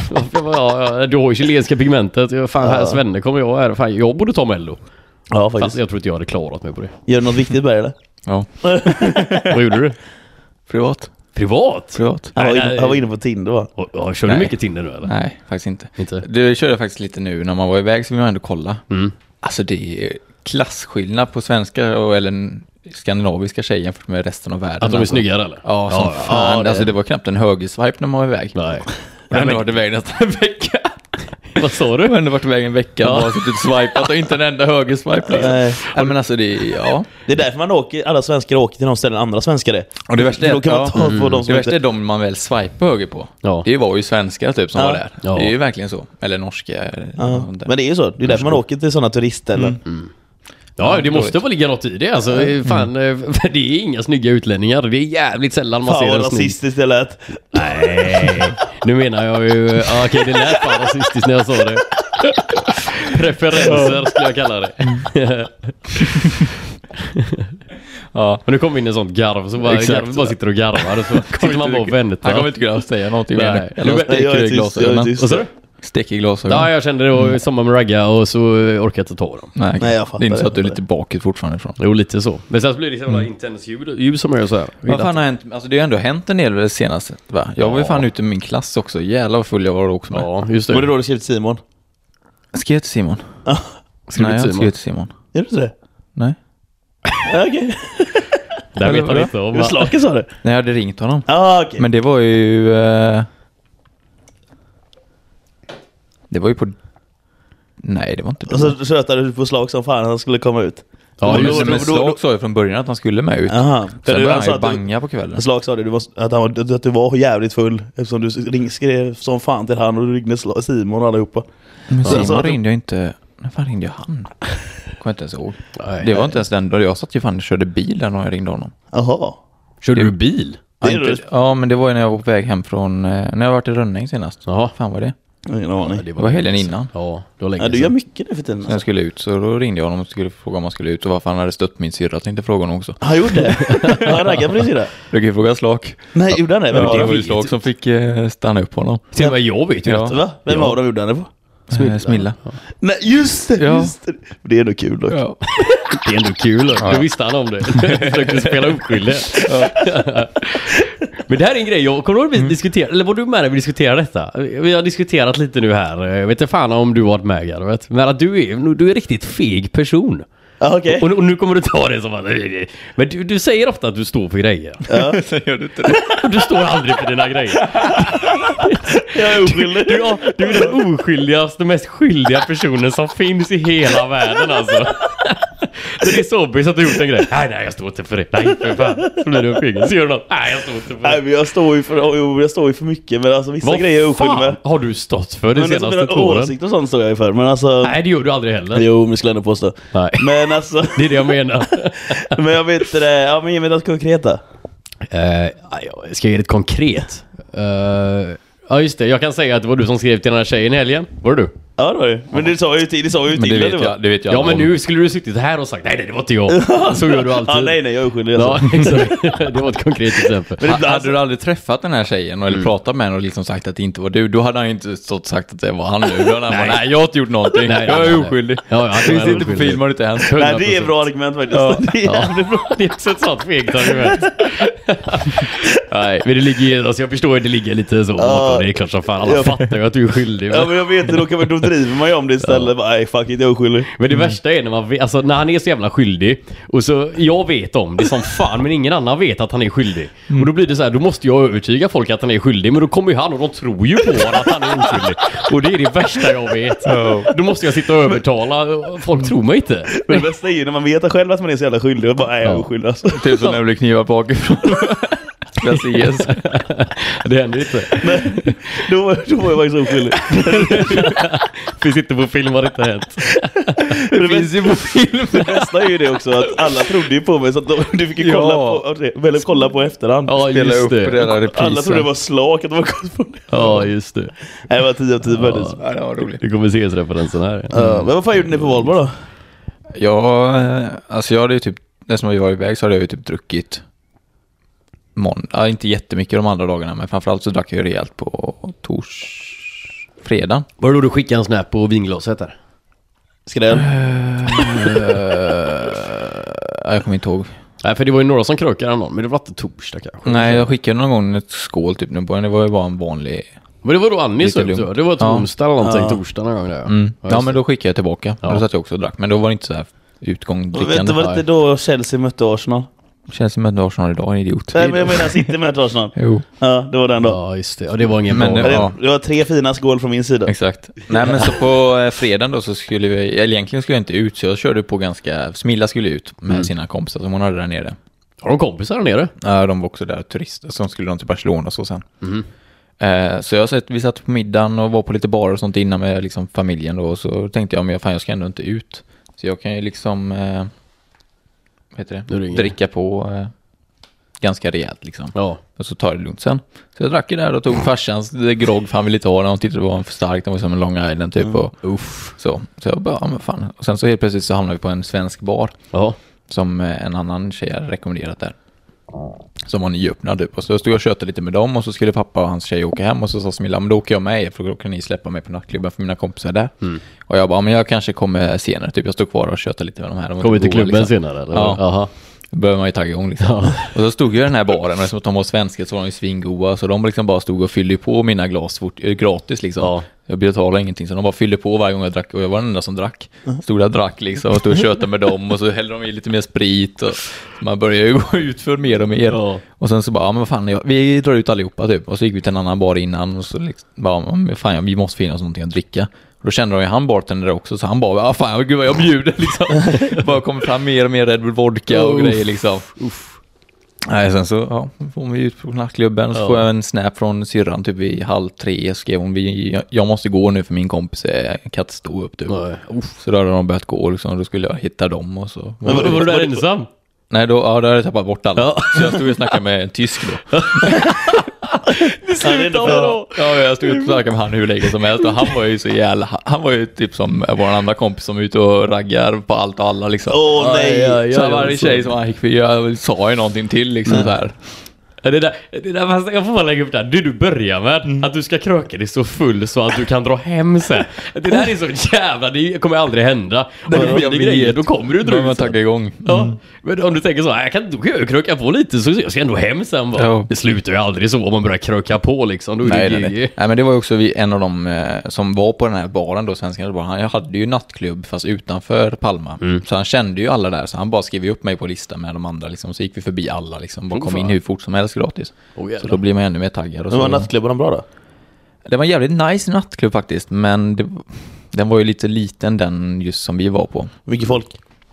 Speaker 1: Du har ju chilenska pigmentet. Fan, här Svenne kommer jag här. Fan, jag borde ta Mello.
Speaker 3: Ja, faktiskt.
Speaker 1: Fast jag tror inte jag hade klarat mig på det.
Speaker 3: Gör du något viktigt med det eller?
Speaker 2: Ja.
Speaker 1: Vad gjorde du?
Speaker 2: Privat.
Speaker 1: Privat?
Speaker 3: Han var inne på Tinder, va?
Speaker 1: Ja, kör du mycket Tinder nu eller?
Speaker 2: Nej, faktiskt inte.
Speaker 1: Inte?
Speaker 2: Det körde jag faktiskt lite nu när man var iväg, så vill man ändå kolla.
Speaker 1: Mm.
Speaker 2: Alltså det är klasskillnad på svenska eller skandinaviska tjejer jämfört med resten av världen.
Speaker 1: Att de är
Speaker 2: alltså.
Speaker 1: snyggare eller?
Speaker 2: Ja, som fan. Alltså det var knappt en högerswipe när man var iväg.
Speaker 1: Nej.
Speaker 2: Jag har ändå varit iväg nästan en vecka.
Speaker 1: Vad sa
Speaker 2: Jag
Speaker 1: du?
Speaker 2: har ändå varit iväg en vecka och bara suttit och swipat och inte en enda högerswipe. Liksom.
Speaker 3: Nej.
Speaker 2: Ja, men alltså det
Speaker 3: Det är därför alla svenskar åker till de ställen andra svenskar är.
Speaker 2: Och det värsta är,
Speaker 3: Då kan man ta på de som
Speaker 2: det värsta är de man väl swipar höger på.
Speaker 1: Ja.
Speaker 2: Det var ju svenskar typ som var där.
Speaker 1: Ja.
Speaker 2: Det är ju verkligen så. Eller norska.
Speaker 3: Ja. Men det är ju så. Det är därför man åker till sådana turistställen.
Speaker 1: Ja, det måste väl ligga något i det. Alltså, fan, det är inga snygga utlänningar. Det är jävligt sällan man
Speaker 3: Fan
Speaker 1: ser
Speaker 3: vad
Speaker 1: en snygg.
Speaker 3: rasistiskt det lät.
Speaker 1: Nej, nu menar jag ju... Okej, det lät fan rasistiskt när jag sa det. Preferenser skulle jag kalla det. Ja, men nu kommer vi in i en sånt garv så bara sitter och garvar. Så sitter man bara och väntar.
Speaker 2: Han kommer inte kunna säga någonting
Speaker 1: Nej.
Speaker 2: mer. Eller
Speaker 3: Jag
Speaker 2: steker
Speaker 3: är
Speaker 2: i
Speaker 3: tyst, jag är
Speaker 2: glasögonen.
Speaker 3: tyst.
Speaker 1: Vad sa du?
Speaker 2: Steker i glasögonen.
Speaker 1: Ja, jag kände det och samma med ragga och så orkar jag inte ta dem.
Speaker 3: Nej, jag fattar
Speaker 2: det är inte så att du är
Speaker 3: det.
Speaker 2: lite bakåt fortfarande ifrån.
Speaker 1: Jo, lite så. Men sen så blir det så jävla intens ljud som jag gör så här.
Speaker 2: Vad fan har hänt? Alltså det har ändå hänt en del det senaste, va? Jag var ju fan ute med min klass också. Jävlar vad full jag var också med.
Speaker 1: Ja, just det.
Speaker 3: Var det då du skrev till Simon?
Speaker 2: Skrev till Simon?
Speaker 3: Ja.
Speaker 2: Nej, jag skrev till Simon.
Speaker 3: Gör du inte det?
Speaker 2: Nej.
Speaker 3: Ja, okej.
Speaker 1: Där vet han inte om.
Speaker 3: Hur slaken sa du?
Speaker 2: Nej, jag hade ringt honom.
Speaker 3: Ja, okej.
Speaker 2: Men det var ju... Det var ju på... Nej, det var inte
Speaker 3: Och
Speaker 2: då.
Speaker 3: så tjötade du på slag som fan han skulle komma ut.
Speaker 1: Ja, just
Speaker 2: Men Slag sa ju från början att han skulle med ut.
Speaker 3: Aha.
Speaker 2: Sen började han
Speaker 3: sa
Speaker 2: ju
Speaker 3: att du-
Speaker 2: banga på kvällen.
Speaker 3: Slag sa det, att du var jävligt full eftersom du skrev som fan till han och du ringde Simon och allihopa.
Speaker 2: Men
Speaker 3: Så-
Speaker 2: Simon ringde jag inte... När fan ringde jag han? Kommer inte ens ihåg.
Speaker 1: Nej.
Speaker 2: Det var inte ens den då. Jag satt ju fan och körde bil där när jag ringde honom.
Speaker 3: Jaha.
Speaker 1: Körde du bil?
Speaker 3: Det är
Speaker 2: Ja, inte, ja, men det var ju när jag var på väg hem från... när jag varit i Rönning senast.
Speaker 1: Jaha.
Speaker 2: Fan var det?
Speaker 3: Ingen aning.
Speaker 2: Det var helgen innan.
Speaker 1: Ja, det var länge
Speaker 3: Ja, du gör mycket nu för tiden.
Speaker 2: När jag skulle ut, så då ringde jag honom och skulle fråga om han skulle ut. Och varför han hade stött min syrra, tänkte fråga honom också.
Speaker 3: Har han gjort det? Har han raggat på din sida?
Speaker 2: Jag kan ju fråga Slag.
Speaker 3: Nej, gjorde han det? Vem
Speaker 2: Det
Speaker 3: var
Speaker 2: var ju
Speaker 3: det?
Speaker 2: Slag som fick stanna upp honom.
Speaker 1: Till och med jag vet ju
Speaker 2: Ja.
Speaker 1: detta.
Speaker 3: Va? Vem var de gjorde han det på?
Speaker 2: Smilla.
Speaker 3: Nej, just det!
Speaker 2: Ja.
Speaker 3: Just det. Det är ändå kul dock.
Speaker 2: Ja.
Speaker 1: Det är ändå kul. Då visste han om det. Försökte spela oskyldig. Men det här är en grej. Jag kommer ihåg att vi diskuterade, eller var du med när vi diskuterade detta? Vi har diskuterat lite nu här. Jag vet inte fan om du har varit med här, vet. Men att du är en riktigt feg person.
Speaker 3: Ja, okej.
Speaker 1: Och nu kommer du ta det som att... Men du säger ofta att du står för grejer.
Speaker 3: Ja.
Speaker 2: Sen gör du inte det.
Speaker 1: Du står aldrig för dina grejer.
Speaker 3: Jag är oskyldig.
Speaker 1: Du är den oskyldigaste, mest skyldiga personen som finns i hela världen alltså. Det är så bys att du gjort en grej. Nej, jag står inte för det. Nej, för fan. Så blir du en fegel. Så gör du något. Nej, jag står inte för det.
Speaker 3: Nej, men jag står ju för mycket, men alltså vissa grejer är jag oskyldig med.
Speaker 1: har du stått för de
Speaker 3: Men
Speaker 1: senaste 2 åren?
Speaker 3: åsikter och sånt står jag ju för, men alltså...
Speaker 1: Nej, det gör du aldrig heller.
Speaker 3: Jo, men skulle jag ändå påstå.
Speaker 1: Nej.
Speaker 3: Men alltså...
Speaker 1: Det är det jag menar.
Speaker 3: men jag vet inte det. Ja, men ge mig något konkret då.
Speaker 1: Jag ska ge det konkret. Ja, just det. Jag kan säga att det var du som skrev till den här tjejen i helgen. Var det du?
Speaker 3: Ja, det var ju. Men det sa jag ju till. Det sa jag ju
Speaker 2: Men
Speaker 3: till.
Speaker 2: det vet jag.
Speaker 1: Ja, men nu skulle du suttit här och sagt nej, det var inte jag. Så gör du alltid.
Speaker 3: Ja, nej, jag är oskyldig.
Speaker 1: Ja,
Speaker 3: Alltså.
Speaker 1: exakt. Det var ett konkret exempel.
Speaker 3: Men ibland
Speaker 2: Hade du aldrig träffat den här tjejen eller pratat med henne och liksom sagt att det inte var du, då hade han ju inte stått och sagt att det var han nu. Då hade han bara, nej, jag har inte gjort någonting.
Speaker 1: Nej,
Speaker 2: jag är
Speaker 1: nej.
Speaker 2: oskyldig.
Speaker 1: Ja,
Speaker 2: Det finns inte på film, har det inte hänt.
Speaker 3: Nej, det är bra argument faktiskt.
Speaker 2: Ja.
Speaker 3: Det är jävligt bra.
Speaker 1: Det är också ett sånt fegt argument. Nej, men det ligger, alltså jag förstår att det ligger lite så.
Speaker 3: Ja.
Speaker 1: Det är klart som fan, alla
Speaker 3: Ja.
Speaker 1: fattar ju att du är skyldig.
Speaker 3: Ja, men jag vet det. Då driver man ju om det istället. Bara, nej, fuck it, jag är oskyldig.
Speaker 1: Men det värsta är när man vet, alltså när han är så jävla skyldig och så jag vet om det som fan men ingen annan vet att han är skyldig. Och då blir det så här, då måste jag övertyga folk att han är skyldig, men då kommer ju han och de tror ju på att han är oskyldig. Och det är det värsta jag vet. Då måste jag sitta och övertala, folk tror mig inte.
Speaker 3: Men det bästa är ju när man vet själv att man är så jävla skyldig och bara, nej, jag är oskyldig alltså.
Speaker 2: Typ som när du blir knivad bakifrån. Ska
Speaker 1: Det händer inte.
Speaker 3: Men då var jag faktiskt oskyldig.
Speaker 1: Finns inte på film, har det inte hänt.
Speaker 3: Det finns ju på film. Det bästa är ju det också, att alla trodde ju på mig så att du fick ju kolla på efterhand.
Speaker 1: Ja,
Speaker 2: spela
Speaker 1: just
Speaker 2: upp
Speaker 1: det.
Speaker 2: redan reprisen.
Speaker 3: Alla trodde det var slag, att det var gått på det.
Speaker 1: Ja, just det.
Speaker 3: Nej, det var 10 av 10 faktiskt.
Speaker 2: Ja, det var roligt.
Speaker 1: Du kommer se referensen här.
Speaker 3: Men vad fan gjorde ni på Volvo då?
Speaker 2: Ja, alltså jag hade ju typ, när som jag var iväg så hade jag ju typ druckit måndag, inte jättemycket de andra dagarna, men framförallt så drack jag ju rejält på fredagen.
Speaker 1: Var det då du skickade en snap på vinglaset där?
Speaker 3: Skräll.
Speaker 2: Jag kommer inte ihåg.
Speaker 1: Nej, för det var ju några som krökade någon, men det var inte torsdag kanske.
Speaker 2: Nej, jag skickade någon gång ett skål typ nu på. Det var ju bara en vanlig...
Speaker 1: Men det var då Annis
Speaker 2: Lite
Speaker 1: upp,
Speaker 2: lugnt.
Speaker 1: det var ett onsdag eller någonting,
Speaker 3: Ja.
Speaker 1: torsdag någon gång där.
Speaker 2: Ja,
Speaker 1: just
Speaker 2: men då skickade jag tillbaka.
Speaker 1: Ja.
Speaker 2: Då satt jag också och drack. Men då var det inte så här utgång
Speaker 3: Vet
Speaker 2: drickande.
Speaker 3: du, var det inte då Chelsea mötte Arsenal?
Speaker 2: Känns som att du har Arsenal idag, en idiot.
Speaker 3: Nej, men jag menar City mötte Arsenal.
Speaker 2: Jo,
Speaker 3: Ja, det var den då.
Speaker 1: Ja, just det. Och det var ingen
Speaker 2: Men
Speaker 1: bra.
Speaker 2: det-
Speaker 3: Det,
Speaker 2: Ja.
Speaker 3: det var 3 fina skål från min sida.
Speaker 2: exakt. Nej, men så på fredagen då så skulle vi... Eller egentligen skulle jag inte ut, så jag körde på ganska... Smilla skulle ut med sina kompisar som hon hade där nere.
Speaker 1: Har de kompisar där nere?
Speaker 2: Ja, de var också där, turister. Så skulle de till Barcelona och så sen. Så vi satt på middagen och var på lite barer och sånt innan med liksom familjen då. Och så tänkte jag, men jag ska ändå inte ut. Så jag kan ju liksom... vad heter
Speaker 1: Nu
Speaker 2: det?
Speaker 1: ringer
Speaker 2: Dricka på ganska rejält liksom.
Speaker 1: Ja.
Speaker 2: Och så tar det lugnt sen. Så jag drack ju där och tog farsans grogg för han ville inte ha den. Han tyckte det var för starkt. Den var som en Long Island typ. Och, så jag bara, ja, men fan. Och sen så helt plötsligt så hamnade vi på en svensk bar.
Speaker 1: Ja.
Speaker 2: Som en annan tjej hade rekommenderat där. Som var nyöppnad typ. Och så stod jag och köpte lite med dem. Och så skulle pappa och hans tjej åka hem. Och så sa Smilla, men då åker jag med er. För då kan ni släppa mig på nattklubben för mina kompisar där. Och jag bara, men jag kanske kommer senare typ. Jag stod kvar och köpte lite med de här. De var
Speaker 1: Kommer till
Speaker 2: goda,
Speaker 1: klubben
Speaker 2: liksom.
Speaker 1: senare eller?
Speaker 2: Ja.
Speaker 1: Aha.
Speaker 2: Då började man ju tagga igång liksom. Och så stod jag i den här baren. Och som att de var svenska så var de ju svingoda. Så de liksom bara stod och fyllde på mina glas gratis liksom.
Speaker 1: Ja.
Speaker 2: Jag betalade ingenting. Så de bara fyllde på varje gång jag drack. Och jag var den enda som drack. Stod där och drack liksom. Och stod och köpte med dem. Och så hällde de i lite mer sprit. Och man började ju gå ut för mer och mer.
Speaker 1: Ja.
Speaker 2: Och sen så bara, ja, men vad fan, vi drar ut allihopa typ. Och så gick vi till en annan bar innan. Och så liksom, bara, men fan, vi måste finna någonting att dricka. Och då kände de ju han bartender också. Så han bara, ja fan, gud vad jag bjuder liksom. Bara kommer fram mer och mer Red Bull vodka och grejer liksom. Nej, sen så får vi ut på nattklubben. Och så får jag en snap från syrran typ vid 2:30. Skrev hon, jag måste gå nu för min kompis kan inte stå upp typ.
Speaker 1: Nej.
Speaker 2: Så då hade de börjat gå liksom. Då skulle jag hitta dem och så.
Speaker 1: Men var du där ensam?
Speaker 2: Nej, då hade jag tappat bort alla. Så jag stod och snackade med en tysk då. Ja, jag stod och snackade med han hur länge som helst. Och han var ju så jävla... Han var ju typ som vår andra kompis som är ute och raggar på allt och alla liksom.
Speaker 3: Åh nej!
Speaker 2: Så varje tjej som han gick för, jag sa ju någonting till liksom så här.
Speaker 1: Det där fast jag får bara lägga upp det här. Du börjar med att du ska kröka dig så full så att du kan dra hem sen. Det där är så jävla, det kommer aldrig hända. När du
Speaker 2: jag
Speaker 1: blir grejer, då kommer du
Speaker 2: Då man
Speaker 1: dra ut sen.
Speaker 2: tagga igång.
Speaker 1: Ja, men om du tänker så, då kan jag kröka på lite så jag ska ändå hem sen bara.
Speaker 2: Ja.
Speaker 1: Det slutar ju aldrig så om man börjar kröka på liksom. Då är det
Speaker 2: Nej, men det var ju också en av dem som var på den här baren då, svenska baren. Han hade ju nattklubb fast utanför Palma. Så han kände ju alla där, så han bara skrev upp mig på listan med de andra liksom. Så gick vi förbi alla liksom, bara kom in hur fort som helst gratis. Så då blir man ännu mer taggad. Och
Speaker 3: Men var
Speaker 2: så.
Speaker 3: nattklubben bra då?
Speaker 2: Det var en jävligt nice nattklubb faktiskt, men den var ju lite liten den just som vi var på.
Speaker 3: Mycket folk.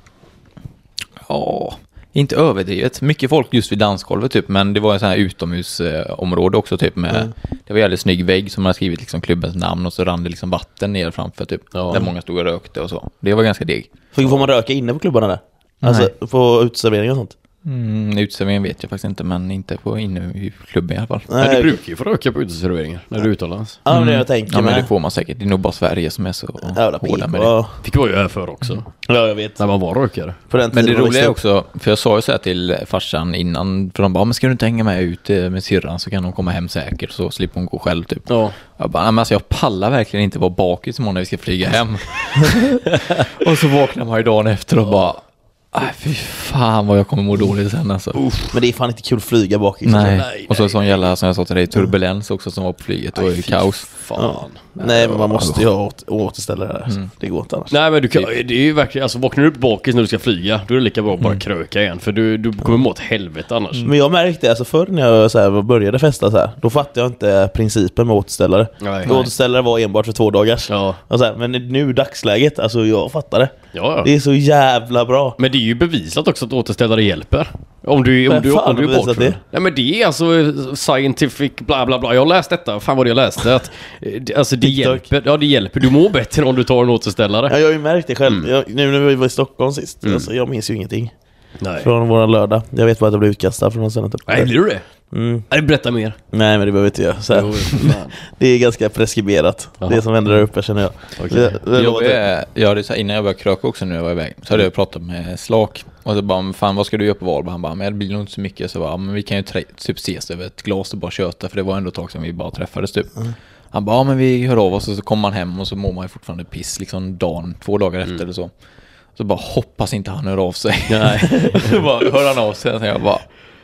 Speaker 2: Ja, inte överdrivet. Mycket folk just vid dansgolvet typ, men det var en sån här utomhusområde också typ med, det var en jävligt snygg vägg som man hade skrivit liksom klubbens namn och så rann det liksom vatten ner framför typ, där många stod och rökte och så. Det var ganska deg.
Speaker 3: Får man röka inne på klubbarna där? Alltså på uteserveringar och sånt?
Speaker 2: Uteserveringen vet jag faktiskt inte, men inte på inne i klubben i alla fall.
Speaker 1: Men du brukar ju få röka på uteserveringar när du är utomlands.
Speaker 3: Ja, men det jag tänker
Speaker 2: Ja, men
Speaker 3: med.
Speaker 2: det får man säkert. Det är nog bara Sverige som är så
Speaker 3: Jävla
Speaker 2: hårda med det.
Speaker 3: pipa.
Speaker 1: Fick vara ju här för också.
Speaker 3: Ja, jag vet.
Speaker 1: När man var rökare.
Speaker 3: På den
Speaker 2: Men det
Speaker 3: tiden var
Speaker 2: roliga är
Speaker 3: det
Speaker 2: också, för jag sa ju så här till farsan innan, för de bara, men ska du inte hänga med ut med syrran så kan de komma hem säkert så slipper hon gå själv typ.
Speaker 1: Ja.
Speaker 2: Jag bara, men alltså jag pallar verkligen inte vara bakis imorgon när vi ska flyga hem. Och så vaknar man ju dagen efter och bara, fy fan vad jag kommer må dåligt sen alltså.
Speaker 3: Men det är fan inte kul att flyga bak i.
Speaker 2: Nej. Och så sån jävla, som jag sa till dig, turbulens också som var på flyget. Det var ju kaos.
Speaker 1: Fan.
Speaker 3: Nej, men man måste ju ha återställa det där. Alltså. Det går inte annars.
Speaker 1: Nej, men du kan, det är ju verkligen, alltså vaknar du upp bakis när du ska flyga, då är det lika bra att bara kröka igen. För du kommer må åt helvete annars.
Speaker 3: Men jag märkte, alltså förr när jag så här började festa så här, då fattade jag inte principen med återställare.
Speaker 1: Nej.
Speaker 3: Återställare var enbart för 2 dagars.
Speaker 1: Ja.
Speaker 3: Och så här, men nu dagsläget, alltså jag fattar det.
Speaker 1: Ja.
Speaker 3: Det är så jävla bra.
Speaker 1: Men det är ju bevisat också att återställare hjälper. Om du
Speaker 3: Men fan,
Speaker 1: är
Speaker 3: har bevisat
Speaker 1: bort.
Speaker 3: det?
Speaker 1: Nej, men det är alltså scientific bla bla bla. Jag har läst detta. Fan vad jag läste. Att, alltså det hjälper. Ja, det hjälper. Du mår bättre om du tar en återställare.
Speaker 3: Ja, jag har ju märkt det själv. Nu när vi var i Stockholm sist, alltså, jag minns ju ingenting.
Speaker 1: Nej.
Speaker 3: Från våran lördag. Jag vet bara att jag blev utkastad från någon ställe typ.
Speaker 1: Nej, blir du det?
Speaker 3: Mm.
Speaker 1: Nej, berätta mer.
Speaker 3: Nej, men det behöver inte jag. Så här.
Speaker 1: Jo, fan.
Speaker 3: Det är ganska preskriberat.
Speaker 1: Jaha.
Speaker 3: Det som händer där uppe känner jag.
Speaker 1: Okej.
Speaker 2: Jag hade så här, innan jag började kröka också när jag var iväg, så hade jag pratat med Slak. Och så bara, men fan vad ska du göra på Valborg? Han bara, men det blir nog inte så mycket. Så bara, men vi kan ju typ ses över ett glas och bara köta. För det var ändå ett tag sedan vi bara träffades typ. Han bara, ja men vi hör av oss, och så kommer man hem och så mår man ju fortfarande piss liksom 2 dagar efter eller så. Så bara hoppas inte han hör av sig. Nej. Så bara hör han av sig, och jag bara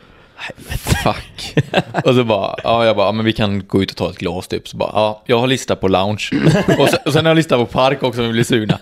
Speaker 2: fuck. Och så bara, jag bara, men vi kan gå ut och ta ett glas typ. Så bara, jag har lista på lounge. och sen har jag lista på park också om vi blir sugna.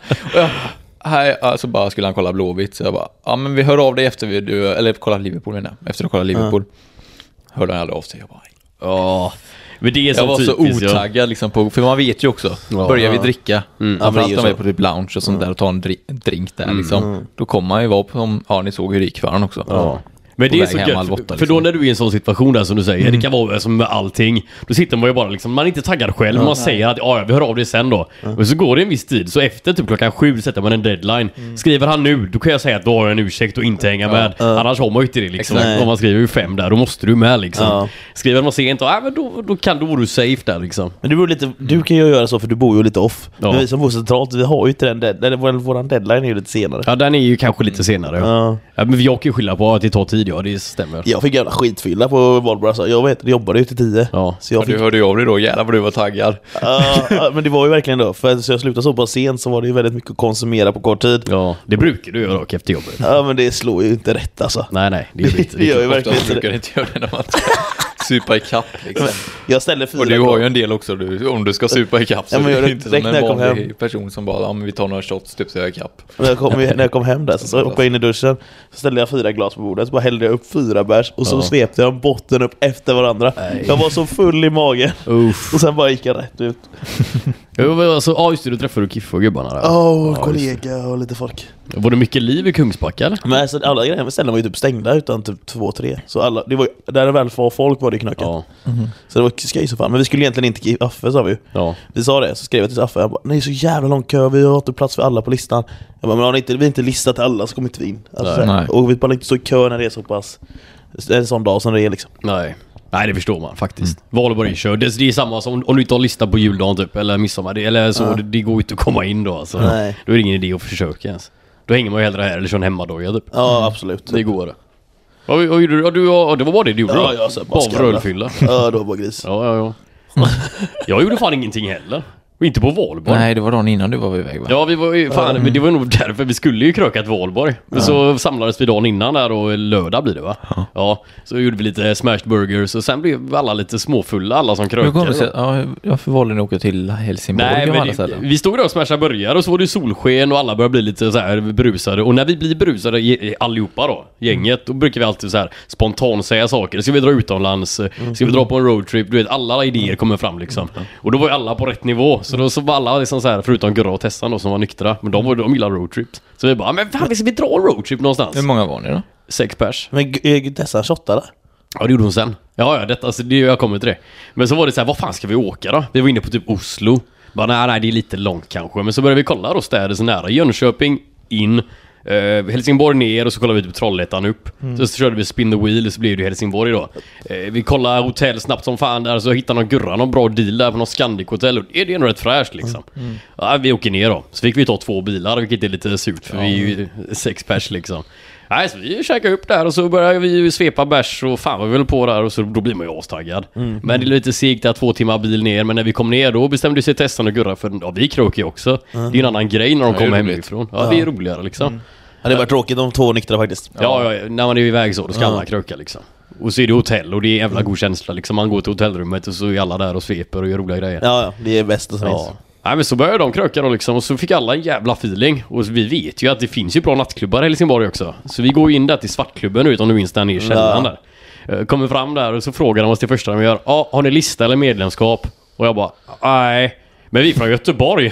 Speaker 2: Så bara skulle han kolla Blåvitt. Så jag bara, men vi hör av dig efter eller kolla Liverpool efter att kolla Liverpool. Hörde han aldrig av sig. Jag bara,
Speaker 1: men det är
Speaker 2: jag var så otaggad liksom för man vet ju också, börjar vi dricka framförallt om vi är på typ lounge och sånt där och tar en drink där liksom, då kommer man ju vara på, ni såg hur det gick för han också.
Speaker 1: Men det är så gött, för då när du är i en sån situation där som du säger, det kan vara som med allting, då sitter man ju bara liksom, man är inte taggad själv, man säger att vi hör av det sen då, och så går det en viss tid, så efter typ 7:00 sätter man en deadline, skriver han nu, då kan jag säga att då har jag en ursäkt och inte hänga med, annars har man ju inte det liksom, om man skriver 5 där, då måste du med liksom, skriver man sent, men då är du safe där liksom. Men
Speaker 3: du kan ju göra så, för du bor ju lite off, men vi som bor centralt, vi har ju inte våran deadline är ju lite senare.
Speaker 1: Ja, den är ju kanske lite senare. Men jag kan ju skylla på att det tar tid. Ja, det stämmer.
Speaker 3: Jag fick jävla skitfylla på Valborg. Alltså. Jag jobbade ju till 10.
Speaker 1: Ja.
Speaker 3: Så
Speaker 2: du hörde ju av dig då, jävlar vad du var taggad.
Speaker 3: Men det var ju verkligen då. För så jag slutade så pass sent, så var det ju väldigt mycket att konsumera på kort tid.
Speaker 1: Ja, det brukar du göra dock efter jobbet.
Speaker 3: Ja, men det slår ju inte rätt alltså.
Speaker 1: Nej, det gör inte.
Speaker 3: Det gör ju verkligen
Speaker 2: inte. Du brukar inte göra det när man supa i kapp liksom.
Speaker 3: Jag ställde 4.
Speaker 2: Och du har ju en del också, om du ska supa i kapp, så
Speaker 3: men
Speaker 2: det är inte som en vanlig person som bara, men vi tar några shots typ, så jag är i kapp.
Speaker 3: När jag kom hem där, så hoppade jag in i duschen, så ställde jag 4 glas på bordet, så bara hällde jag upp 4 bärs, och så svepte jag botten upp efter varandra. Jag var så full i magen. Och sen bara gick jag rätt ut.
Speaker 1: Just det, du träffade Kiffe och gubbarna där.
Speaker 3: Kollega och lite folk.
Speaker 1: Var det mycket liv i Kungsbacka eller?
Speaker 3: Men alltså, alla grejer ställde var ju typ stängda utan typ 2-3. Så alla, det var ju, där det väl var folk var det knökat. Så det var skoj så fan. Men vi skulle egentligen inte till Affe, sa vi ju. Vi sa det, så skrev jag till Affe. Jag bara, nej, så jävla lång kö, vi har inte plats för alla på listan. Jag bara, men vi har inte listat till alla, så kommer inte vi in. Alltså, och vi bara inte så i kö när det är så pass en sån dag som det är liksom.
Speaker 1: Nej, det förstår man faktiskt. Valborg kör. Det är samma som om du inte har lista på juldagen typ, eller midsommar, eller så, det går inte att komma in då alltså. Då är det ingen idé att försöka ens. Då hänger man ju hellre här eller kör en hemmadoja typ.
Speaker 3: Ja, absolut.
Speaker 1: Det går det. Det var bara det du gjorde då?
Speaker 3: Ja,
Speaker 1: bara röllfylla.
Speaker 3: Ja, det var bara gris.
Speaker 1: Ja. Jag gjorde fan ingenting heller. Och inte på Valborg.
Speaker 2: Nej, det var dagen innan du var iväg, va?
Speaker 1: Ja, vi var ju fan, men det var nog därför vi skulle ju kröka ett Valborg. Men så samlades vi dagen innan där, och lördag blir det, va? Ja, så gjorde vi lite smashed burgers, och sen blev alla lite småfulla, alla som krökade.
Speaker 2: Varför valde ni att åka till Helsingborg?
Speaker 1: Nej, men vi stod där och smashade burgare, och så var det solsken och alla började bli lite så här brusade. Och när vi blir brusade allihopa då, gänget, då brukar vi alltid så här spontant säga saker. Ska vi dra utomlands? Ska vi dra på en roadtrip? Du vet, alla idéer kommer fram liksom. Och då var ju alla på rätt nivå. Så var alla liksom så här, förutom Gurra och Tessan då, som var nyktra. Men de gillar roadtrips. Så vi bara, men fan, ska vi dra en roadtrip någonstans?
Speaker 2: Hur många var ni då?
Speaker 1: 6 pers.
Speaker 3: Men Tessan shottade?
Speaker 1: Ja, det gjorde hon sen. Ja, detta, alltså, jag kommer till det. Men så var det så här, vad fan ska vi åka då? Vi var inne på typ Oslo. Bara, nej, det är lite långt kanske. Men så började vi kolla då städer så nära. Jönköping in, Helsingborg ner, och så kollade vi typ Trollhättan upp. Så körde vi spin the wheel, så blev det Helsingborg då. Vi kollade hotell snabbt som fan där, så hittade någon bra deal där på någon Scandic-hotell. Det är nog rätt fräscht liksom. Ja, vi åker ner då. Så fick vi ta 2 bilar, vilket är lite surt, för vi är ju 6 pers liksom. Nej, så vi käkade upp där, och så började vi svepa bärs, och fan vad vi höll på där, och så då blir man ju astaggad. Men det är lite segt att 2 timmar bil ner, men när vi kom ner då bestämde sig Tessan och Gurra för vi kröker ju också. Det är en annan grej när de kommer hemifrån. Ja, det är roligare liksom.
Speaker 3: Ja, det var tråkigt de 2 nyktra faktiskt.
Speaker 1: Ja, när man är iväg så, då ska alla kröka liksom. Och så är det hotell, och det är jävla god känsla liksom. Man går till hotellrummet, och så är alla där och sveper och gör roliga grejer.
Speaker 3: Ja, det är bäst och så.
Speaker 1: Nej, men så började de kröka då liksom, och så fick alla en jävla feeling. Och vi vet ju att det finns ju bra nattklubbar i Helsingborg också. Så vi går in där till Svartklubben nu, om du minns, där nere i källaren där. Kommer fram där, och så frågar de oss det första de gör. Ja, har ni lista eller medlemskap? Och jag bara, nej. Men vi är från Göteborg.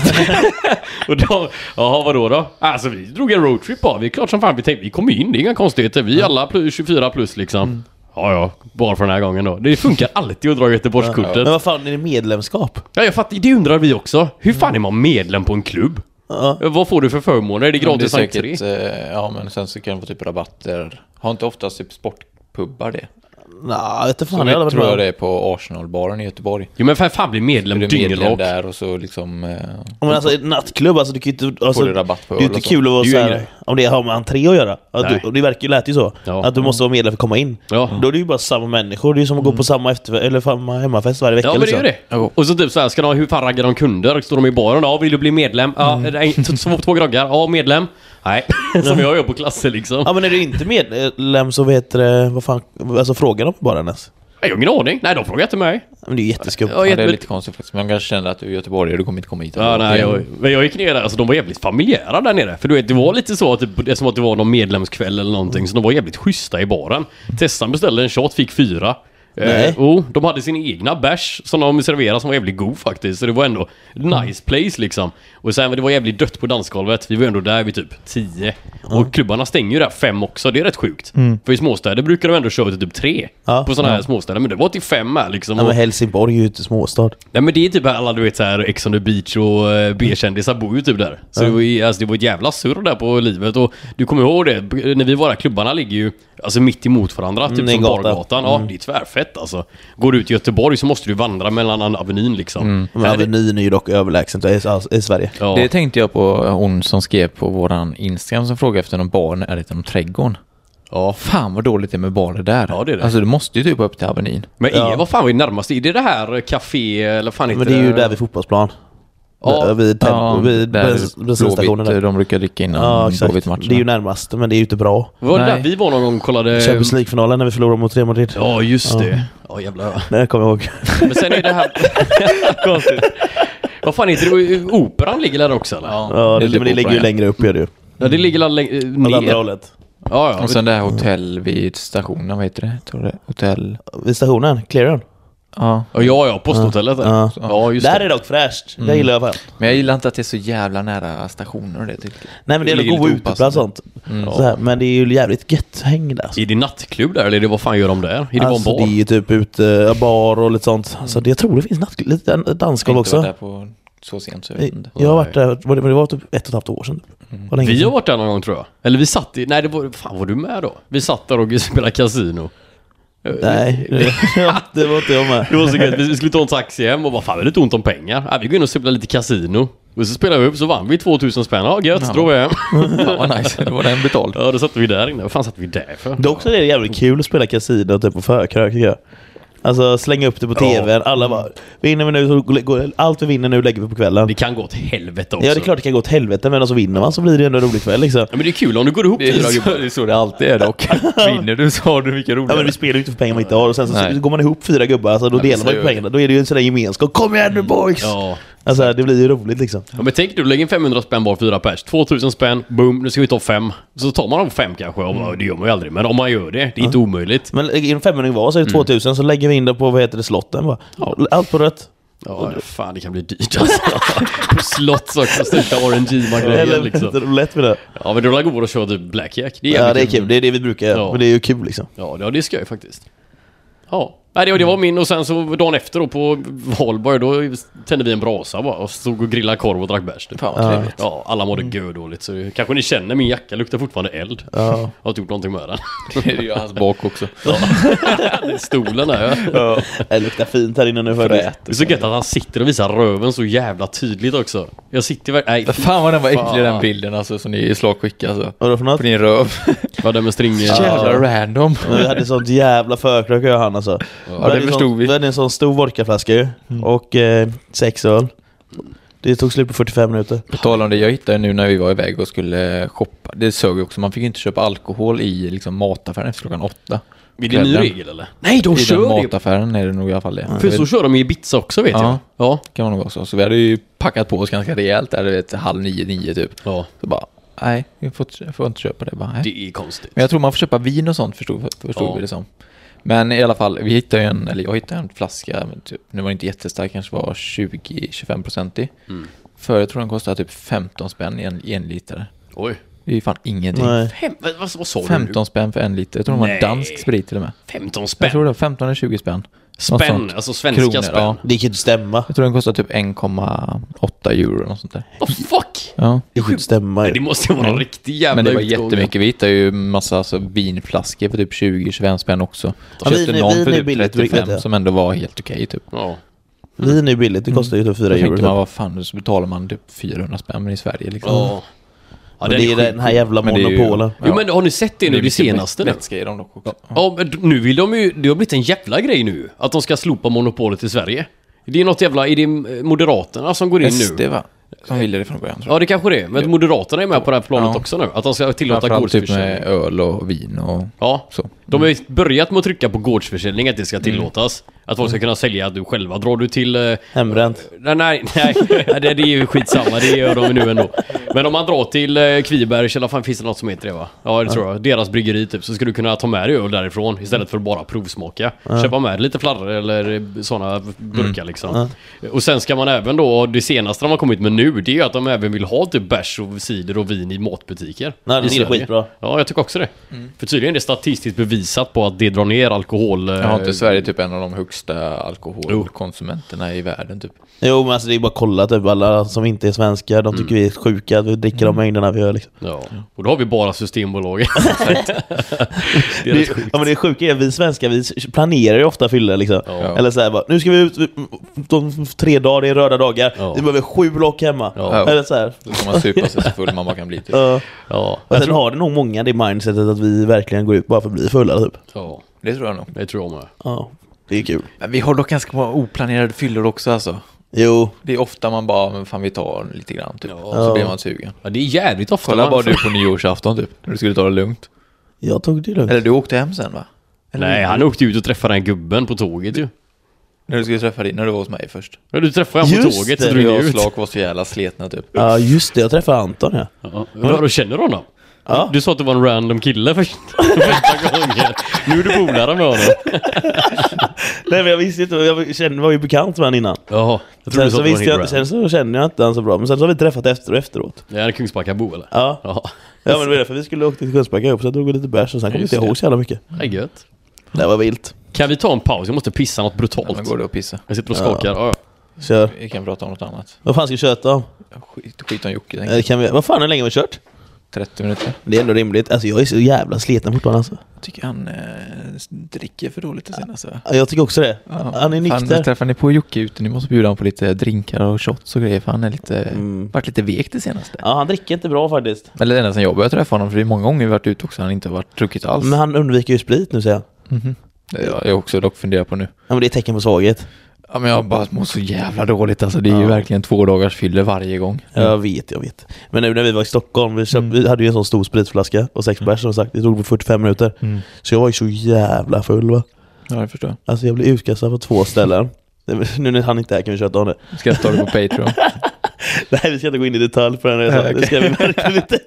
Speaker 1: Och då, jaha, vadå då? Alltså vi drog en roadtrip på. Vi är klart som fan, vi tänkte, vi kommer in, det är inga konstigheter. Vi är alla 24 plus liksom. Ja, bara för den här gången då. Det funkar alltid att dra Göteborgskortet.
Speaker 3: Men vad fan, är det medlemskap?
Speaker 1: Ja, jag fattar, det undrar vi också. Hur fan är man medlem på en klubb? Vad får du för förmåner? Är det gratis entré?
Speaker 2: Ja, men sen så kan du få typ rabatter. Har inte oftast typ sportpubbar det?
Speaker 3: Nej, inte fan.
Speaker 2: Jag tror jag det är på Arsenal-baren i Göteborg.
Speaker 1: Jo, men för fan blir medlem
Speaker 2: dyngelak där, och så liksom...
Speaker 3: Men alltså nattklubb, alltså du kan ju inte... Alltså,
Speaker 2: får du rabatt på
Speaker 3: det är inte kul att vara så här. om det har med entré att göra.
Speaker 1: Nej.
Speaker 3: Det verkar ju lät ju så.
Speaker 1: Ja.
Speaker 3: Att du måste vara medlem för att komma in.
Speaker 1: Ja.
Speaker 3: Då är det ju bara samma människor. Det är ju som att gå på samma samma hemmafest varje vecka.
Speaker 1: Ja, men det är ju
Speaker 3: liksom.
Speaker 1: det. Och så typ så här, ska de hur fan raggar de kunder? Står de i baren? Ja, vill du bli medlem? Ja, två groggar. Ja, medlem. Nej, som jag gör på klasser liksom.
Speaker 3: Ja, men är du inte medlem så vet du vad fan, alltså frågar de bara ens?
Speaker 1: Jag har ingen aning. Nej, de frågar inte mig.
Speaker 3: Men det är ju jätteskumt.
Speaker 1: Ja,
Speaker 2: Ja, det är lite konstigt faktiskt. Man kanske känner att du är göteborgare, du kommer inte komma hit.
Speaker 1: Ja, nej, men jag gick ner där, alltså de var jävligt familjära där nere. För du vet, det var lite så att det är som att det var någon medlemskväll eller någonting. Så de var jävligt schyssta i baren. Tessan beställde en shot, fick 4.
Speaker 3: Nej.
Speaker 1: De hade sin egna bärs som de serverade som var jävligt god faktiskt. Så det var ändå nice place liksom. Och sen det var jävligt dött på dansgolvet. Vi var ändå där vid typ 10. Och klubbarna stänger ju där 5 också. Det är rätt sjukt. För i småstäder brukar de ändå köra till typ 3.
Speaker 3: Ja.
Speaker 1: På sådana här småstäder. Men det var till 5 här liksom.
Speaker 3: Ja, men Helsingborg är ju inte småstad.
Speaker 1: Nej, men det är typ alla du vet så här Ex on the Beach och B-kändisar bor ju typ där. Så det var ett jävla surr där på livet. Och du kommer ihåg det, när vi var där, klubbarna ligger ju alltså mitt emot varandra, typ som Bargatan. Ja, det är tvärfett alltså. Går du ut i Göteborg så måste du vandra mellan Avenyn liksom.
Speaker 3: Men Avenyn är ju dock överlägset i Sverige.
Speaker 1: Ja.
Speaker 2: Det tänkte jag på hon som skrev på våran Instagram som frågade efter någon bar är det om trädgården.
Speaker 1: Ja.
Speaker 2: Fan vad dåligt det är med barer där.
Speaker 1: Ja, det är det.
Speaker 2: Alltså du måste ju typ upp till Avenyn.
Speaker 1: Men vad fan var det närmast? Är det här café eller fan heter
Speaker 3: Men det är ju där vid fotbollsplan.
Speaker 1: Ja.
Speaker 3: Vid bensinstationen där.
Speaker 2: De brukar dricka innan
Speaker 3: Ja, exakt.
Speaker 2: matchen.
Speaker 3: Det är ju närmast, men det är ju inte bra.
Speaker 1: Var det
Speaker 2: Nej.
Speaker 1: där vi var någon gång och kollade?
Speaker 3: Champions League-finalen när vi förlorade mot Real Madrid.
Speaker 1: Ja, just det. Ja, jävlar.
Speaker 3: Det kommer jag ihåg.
Speaker 1: Men sen är det här konstigt. Vad fan heter det? Operan ligger där också eller?
Speaker 3: Ja, men det ligger ju längre upp, gör det ju.
Speaker 1: Ja, det ligger
Speaker 3: Åt andra
Speaker 1: ner.
Speaker 3: hållet.
Speaker 1: Ja.
Speaker 2: Och sen det här hotell vid stationen, vad heter det? Tror det? Hotell.
Speaker 3: Vid stationen, Clearon.
Speaker 2: Ja.
Speaker 1: Ja, posthotellet där.
Speaker 3: Ja.
Speaker 1: Ja, just
Speaker 3: Där
Speaker 1: det.
Speaker 3: är dock fräscht. Det gillar jag fan.
Speaker 2: Men jag gillar inte att det är så jävla nära stationer och det tycker jag.
Speaker 3: Nej, men det är
Speaker 2: ligger
Speaker 3: nog god
Speaker 2: lite
Speaker 3: uteplats
Speaker 2: opassande.
Speaker 3: sånt. Så här, men det är ju jävligt gött häng där. Alltså.
Speaker 1: Är det nattklubb där eller är det vad fan gör de där? Är det bara en
Speaker 3: Alltså,
Speaker 1: bar?
Speaker 3: det är ju typ ute, bar och lite sånt. Alltså, jag tror det finns lite dansgolv också.
Speaker 2: Jag har inte varit där på så sent så jag vet inte.
Speaker 3: Jag har varit där, men det var typ 1,5 år sedan. Var länge
Speaker 1: Vi har
Speaker 3: sedan.
Speaker 1: varit där någon gång tror jag. Eller vi satt i... Nej, det var... Fan, var du med då? Vi satt där och spelade kasino.
Speaker 3: Nej, det var inte jag med.
Speaker 1: Det var så gött. Vi skulle ta en taxi hem och bara fan, det är inte ont om pengar. Ja, vi går in och spelar lite kasino. Och så spelade vi upp så vann vi 2000 spänn. Ja, gött, drog vi hem.
Speaker 2: Ja, vad nice. Det var den betald.
Speaker 1: Ja, då satt vi där inne. Vad fan satt vi där för?
Speaker 3: Dock så är det jävligt kul att spela kasino typ på förkrök tycker jag. Alltså slänga upp det på tvn. Alla bara, vinner vi nu så går allt vi vinner nu lägger vi på kvällen.
Speaker 1: Det kan gå åt helvete också.
Speaker 3: Ja, det är klart det kan gå åt helvete, men så vinner man så blir det ändå en rolig kväll liksom.
Speaker 1: Ja, men det är kul om du går ihop
Speaker 2: Det
Speaker 1: fyra
Speaker 2: är,
Speaker 1: gubbar.
Speaker 2: det är så det alltid är dock. Vinner du så har du mycket roligare.
Speaker 3: Ja, men vi spelar ju inte för pengar man inte har och sen så
Speaker 2: Nej.
Speaker 3: går man ihop 4 gubbar, alltså då
Speaker 2: Ja,
Speaker 3: delar man ju
Speaker 2: så-
Speaker 3: pengarna. Då är det ju en sån där gemenskap. Kom igen nu boys!
Speaker 1: Ja.
Speaker 3: Alltså det blir ju roligt liksom.
Speaker 1: Ja, men tänk du lägger in 500 spänn bara 4 pers. 2000 spänn, boom, nu ska vi ta 5. Så tar man de 5 kanske. Och bara, det gör man ju aldrig. Men om man gör det är inte omöjligt.
Speaker 3: Men lägger in 500 var så är det 2000 så lägger vi in det på, vad heter det, slotten va? Allt på rött.
Speaker 1: Ja, fan det kan bli dyrt alltså. På slott så kan största RNG-grejer
Speaker 3: Eller
Speaker 1: liksom.
Speaker 3: lite roulette med det.
Speaker 1: Ja, men då går det att köra typ blackjack. Det är
Speaker 3: Ja, det är
Speaker 1: jävligt
Speaker 3: kul. Det är det vi brukar göra.
Speaker 1: Ja.
Speaker 3: Men det är ju kul liksom.
Speaker 1: Ja, det ska jag faktiskt. Ja. Nej, det var min och sen så dagen efter då på Valborg då tände vi en brasa bara och stod och grillade korv och drack bärs.
Speaker 2: Fan vad trevligt.
Speaker 1: Ja, alla mådde dåligt så det, kanske ni känner min jacka luktar fortfarande eld.
Speaker 3: Ja.
Speaker 1: Jag har inte gjort någonting med den.
Speaker 2: Det är ju hans bak också.
Speaker 1: Det är stolen där. Ja.
Speaker 3: Det luktar fint här inne nu för det.
Speaker 1: Det är så gött att han sitter och visar röven så jävla tydligt också. Jag sitter nej.
Speaker 2: Fan vad den var äcklig
Speaker 1: Fan.
Speaker 2: den bilden alltså som ni slagskickade alltså.
Speaker 3: Vad är det för något?
Speaker 2: På din röv.
Speaker 1: Vad det med stringen.
Speaker 2: Jävla random.
Speaker 3: Men vi hade sånt jävla förkrök jag och han alltså.
Speaker 2: Ja, det förstod vi.
Speaker 3: Vi hade en sån stor vodkaflaska ju. Och 6 öl. Det tog slut på 45 minuter.
Speaker 2: På tal om det, jag hittade nu när vi var iväg och skulle shoppa. Det sög också, man fick inte köpa alkohol i liksom mataffären efter klockan 8.
Speaker 1: Är det en ny
Speaker 2: kvällen.
Speaker 1: regel eller? Nej, de
Speaker 2: I den
Speaker 1: kör det.
Speaker 2: mataffären är det nog i alla fall det.
Speaker 1: För så kör de i Ibiza också vet jag.
Speaker 2: Ja.
Speaker 1: Ja.
Speaker 2: Kan man nog vara så. Så vi hade ju packat på oss ganska rejält där, du vet, 8:30 typ.
Speaker 1: Ja.
Speaker 2: Så bara, nej, vi får inte köpa det bara. Nej.
Speaker 1: Det är konstigt.
Speaker 2: Men jag tror man får köpa vin och sånt förstod
Speaker 1: Ja.
Speaker 2: vi det som. Men i alla fall, jag hittade en flaska, men typ, nu var det inte jättestark, kanske var 20-25% i. För jag tror den kostade typ 15 spänn i en liter.
Speaker 1: Oj.
Speaker 2: Det är ju fan ingenting.
Speaker 3: Nej.
Speaker 1: Vad sa du
Speaker 2: 15 spänn för en liter. Jag tror det var
Speaker 1: Nej.
Speaker 2: dansk sprit till och med.
Speaker 1: 15
Speaker 2: Jag
Speaker 1: spänn?
Speaker 2: tror det var 15 eller 20 spänn. Något
Speaker 1: Spänn,
Speaker 2: sånt.
Speaker 1: alltså svenska
Speaker 2: Kronor,
Speaker 1: spänn.
Speaker 2: ja.
Speaker 3: Det kan ju inte stämma.
Speaker 2: Jag tror den kostar typ 1,8 euro eller något sånt där.
Speaker 1: What the fuck?
Speaker 2: Ja.
Speaker 3: Det kan ju inte stämma
Speaker 1: Nej,
Speaker 3: ju.
Speaker 1: det måste ju vara en riktig jävla
Speaker 2: Men det var
Speaker 1: utgång.
Speaker 2: jättemycket. Vi hittade ju massa alltså, vinflaskor för typ 20-25 spänn också.
Speaker 3: Ja,
Speaker 2: Köpte
Speaker 3: vin-
Speaker 2: någon
Speaker 3: vin
Speaker 2: för
Speaker 3: är
Speaker 2: typ
Speaker 3: billigt,
Speaker 2: 35
Speaker 3: vet jag.
Speaker 2: som ändå var helt okej typ.
Speaker 1: Ja.
Speaker 3: Vin är ju billigt, det kostar ju typ 4
Speaker 2: Då tänkte man,
Speaker 3: euro.
Speaker 2: vad fan, så betalar man typ 400 spänn men i Sverige liksom.
Speaker 1: Ja. Ja,
Speaker 3: det är den här jävla monopolen.
Speaker 1: Jo, men har ni sett det nu, det senaste nu?
Speaker 2: Lättska i dem dock också.
Speaker 1: Ja, men nu vill de ju, det har blivit en jävla grej nu, att de ska slopa monopolet i Sverige. Det är något jävla, är det Moderaterna som går in
Speaker 2: SD,
Speaker 1: nu?
Speaker 2: va? Som ville det från början, tror jag.
Speaker 1: Ja, det kanske det är. Men Moderaterna är med på det här planet också nu. Att de ska tillåta gårdsförsäljning.
Speaker 2: Typ med öl och vin och så.
Speaker 1: De har ju börjat med att trycka på gårdsförsäljning, att det ska tillåtas. Att folk ska kunna sälja du själva. Drar du till...
Speaker 3: Hembränt.
Speaker 1: Nej, det är ju skitsamma. Det gör de nu ändå. Men om man drar till Kvibergs, eller fan finns det något som heter det, va? Ja, det tror jag. Deras bryggeri typ. Så ska du kunna ta med dig öl därifrån istället för att bara provsmaka. Köpa med lite flarror eller sådana burkar liksom. Och sen ska man även då, det senaste de har kommit med nu, det är att de även vill ha typ bärs och cider och vin i matbutiker.
Speaker 3: Nej, det är skitbra.
Speaker 1: Ja, jag tycker också det. För tydligen är det statistiskt bevisat på att det drar ner alkohol.
Speaker 2: Jag har inte Sverige typ en av de högsta alkoholkonsumenterna i världen typ.
Speaker 3: Jo, men alltså det är bara att kolla typ alla som inte är svenskar, de tycker vi är sjuka att vi dricker de mängderna vi gör liksom.
Speaker 1: Ja, och då har vi bara Systembolaget.
Speaker 3: Men det sjuka är vi svenskar, vi planerar ju ofta fyller liksom. Eller så här bara, nu ska vi ut de 3 dagar, det är röda dagar. Vi behöver 7 block hemma. Eller så här.
Speaker 2: Då kan man supa sig så full man bara kan bli typ.
Speaker 3: Och sen har det nog många det mindsetet att vi verkligen går ut bara för att bli fulla typ.
Speaker 2: Ja, det tror jag nog.
Speaker 1: Det tror jag med.
Speaker 3: Ja, det är kul.
Speaker 2: Men vi har dock ganska många oplanerade fyllor också alltså.
Speaker 3: Jo.
Speaker 2: Det är ofta man bara, men fan vi tar lite grann typ. Så blir man sugen.
Speaker 1: Ja, det är jävligt ofta.
Speaker 2: Kolla bara du på nyårsafton typ, när du skulle ta det lugnt.
Speaker 3: Jag tog det lugnt.
Speaker 2: Eller du åkte hem sen, va? Eller
Speaker 1: nej, han åkte ut och träffade den gubben på tåget ju.
Speaker 2: När du skulle träffa dig, när du var hos mig först.
Speaker 1: Ja, du träffade han på tåget så drog ni ut.
Speaker 2: Slak var så jävla sletna typ.
Speaker 3: Ja, just det, jag träffade Anton
Speaker 1: Ja, då känner du honom?
Speaker 3: Ja.
Speaker 1: Du sa att du var en random kille första gången. Nu är du polare med honom.
Speaker 3: Nej, men jag visste inte, var ju bekant med han innan.
Speaker 1: Jaha,
Speaker 3: sen så kände jag inte han så bra. Men sen så har vi träffat efteråt.
Speaker 1: Det är Kungsbackabo eller?
Speaker 3: Ja. Ja, men det var därför vi skulle åka till Kungsbacka upp. Så jag drog lite bärs och sen kom inte ihåg så jävla mycket.
Speaker 1: Det är gött.
Speaker 3: Det var vilt.
Speaker 1: Kan vi ta en paus? Jag måste pissa något brutalt.
Speaker 2: Ja, men går det att pissa?
Speaker 1: Jag sitter och skakar. Ja.
Speaker 3: Kör.
Speaker 2: Vi kan prata om något annat.
Speaker 3: Vad fan ska vi köta om?
Speaker 2: Skit om Jocke.
Speaker 3: Kan vi, vad fan är länge vi kört?
Speaker 2: 30 minuter.
Speaker 3: Det är ändå rimligt. Alltså jag är så jävla sliten fortfarande alltså.
Speaker 2: Jag tycker han dricker för dåligt det senaste.
Speaker 3: Ja, jag tycker också det. Han är nykter.
Speaker 2: Träffar ni på Jocke ute, ni måste bjuda honom på lite drinkar och shots och grejer. För han är lite, varit lite vek det senaste.
Speaker 3: Ja, han dricker inte bra faktiskt.
Speaker 2: Eller det enda sen jag började träffa honom, för det är många gånger vi varit ute också. Han inte har varit druckit alls.
Speaker 3: Men han undviker ju sprit nu, säger han.
Speaker 2: Jag också dock funderar på nu.
Speaker 3: Ja, men det är tecken på svaghet.
Speaker 2: Ja, men jag har bara mått så jävla dåligt. Alltså det är ju verkligen 2 dagars fyller varje gång.
Speaker 3: Jag vet. Men nu när vi var i Stockholm, vi hade ju en sån stor spritflaska och 6 bärs som sagt. Det tog på 45 minuter. Så jag var ju så jävla full, va?
Speaker 2: Ja, jag förstår.
Speaker 3: Alltså jag blev utkastad på 2 ställen. Nu när han inte är här kan vi köta om det.
Speaker 2: Ska jag ta det på Patreon?
Speaker 3: Nej, vi ska inte gå in i detalj på den resan.
Speaker 2: Okay.
Speaker 3: Det ska vi verkligen inte.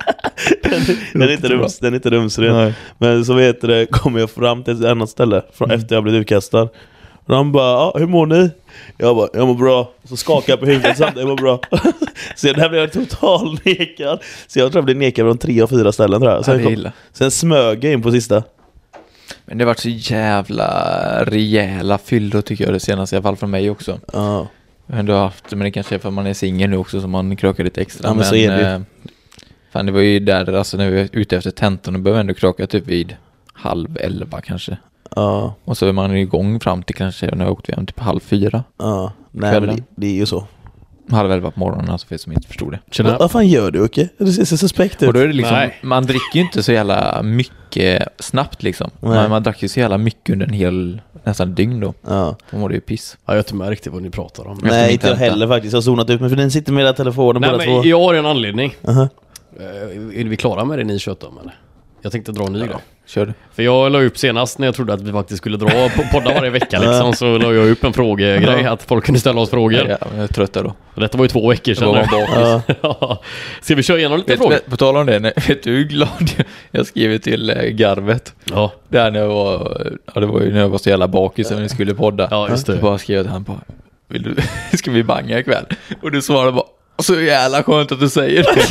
Speaker 3: Den är inte rumsren. Men så vet det, kommer jag fram till ett annat ställe efter jag blivit utkastad. Och han bara, hur mår ni? Jag bara, jag mår bra. Så skakar jag på huvudet samtidigt, jag mår bra. Så där blev jag total nekad. Så jag tror jag blev nekad från 3 och 4 ställen tror jag. Sen smög jag in på sista.
Speaker 2: Men det har varit så jävla rejäla fyllor tycker jag det senaste, i alla fall från mig också.
Speaker 3: Ja.
Speaker 2: Du har haft, men det kanske är för att man är singel nu också, så man krökar lite extra.
Speaker 3: Ja, men så är det.
Speaker 2: Fan, det var ju där, alltså när vi var ute efter tentan, och behöver ändå kröka typ vid 10:30 kanske.
Speaker 3: Ja.
Speaker 2: Och så är man igång fram till kanske, när jag åkte hem typ 3:30.
Speaker 3: Ja, nej men det är ju så.
Speaker 2: 10:30 på morgonen, alltså för er som inte förstod det.
Speaker 3: Vad fan gör du, Åke? Det ser så suspekt ut.
Speaker 2: Och då är det liksom, man dricker ju inte så jävla mycket snabbt liksom. Man drack ju så jävla mycket under en hel, nästan dygn då. Ja. Då var det ju piss.
Speaker 1: Ja, jag har inte märkt det vad ni pratar om.
Speaker 3: Nej, inte jag heller faktiskt. Jag har zonat ut mig, för den sitter med telefonen båda två.
Speaker 1: Jag har en anledning. Är vi klara med det ni kött om, eller? Jag tänkte dra en ny då.
Speaker 2: Kör du.
Speaker 1: För jag la upp senast när jag trodde att vi faktiskt skulle dra podda varje vecka liksom, så la jag upp en frågegrej att folk kunde ställa oss frågor.
Speaker 2: Ja, jag är trött då.
Speaker 1: Och detta var ju 2 veckor sedan. Ska vi köra igenom lite frågor?
Speaker 2: På tal om det, vet du hur glad jag skrev till Garvet?
Speaker 1: Ja.
Speaker 2: Där när jag var, det var ju när jag var så jävla bakis när vi skulle podda.
Speaker 1: Ja, just det.
Speaker 2: Så bara skrev till han bara, ska vi banga ikväll? Och du svarade bara, så jävla skönt att du säger det.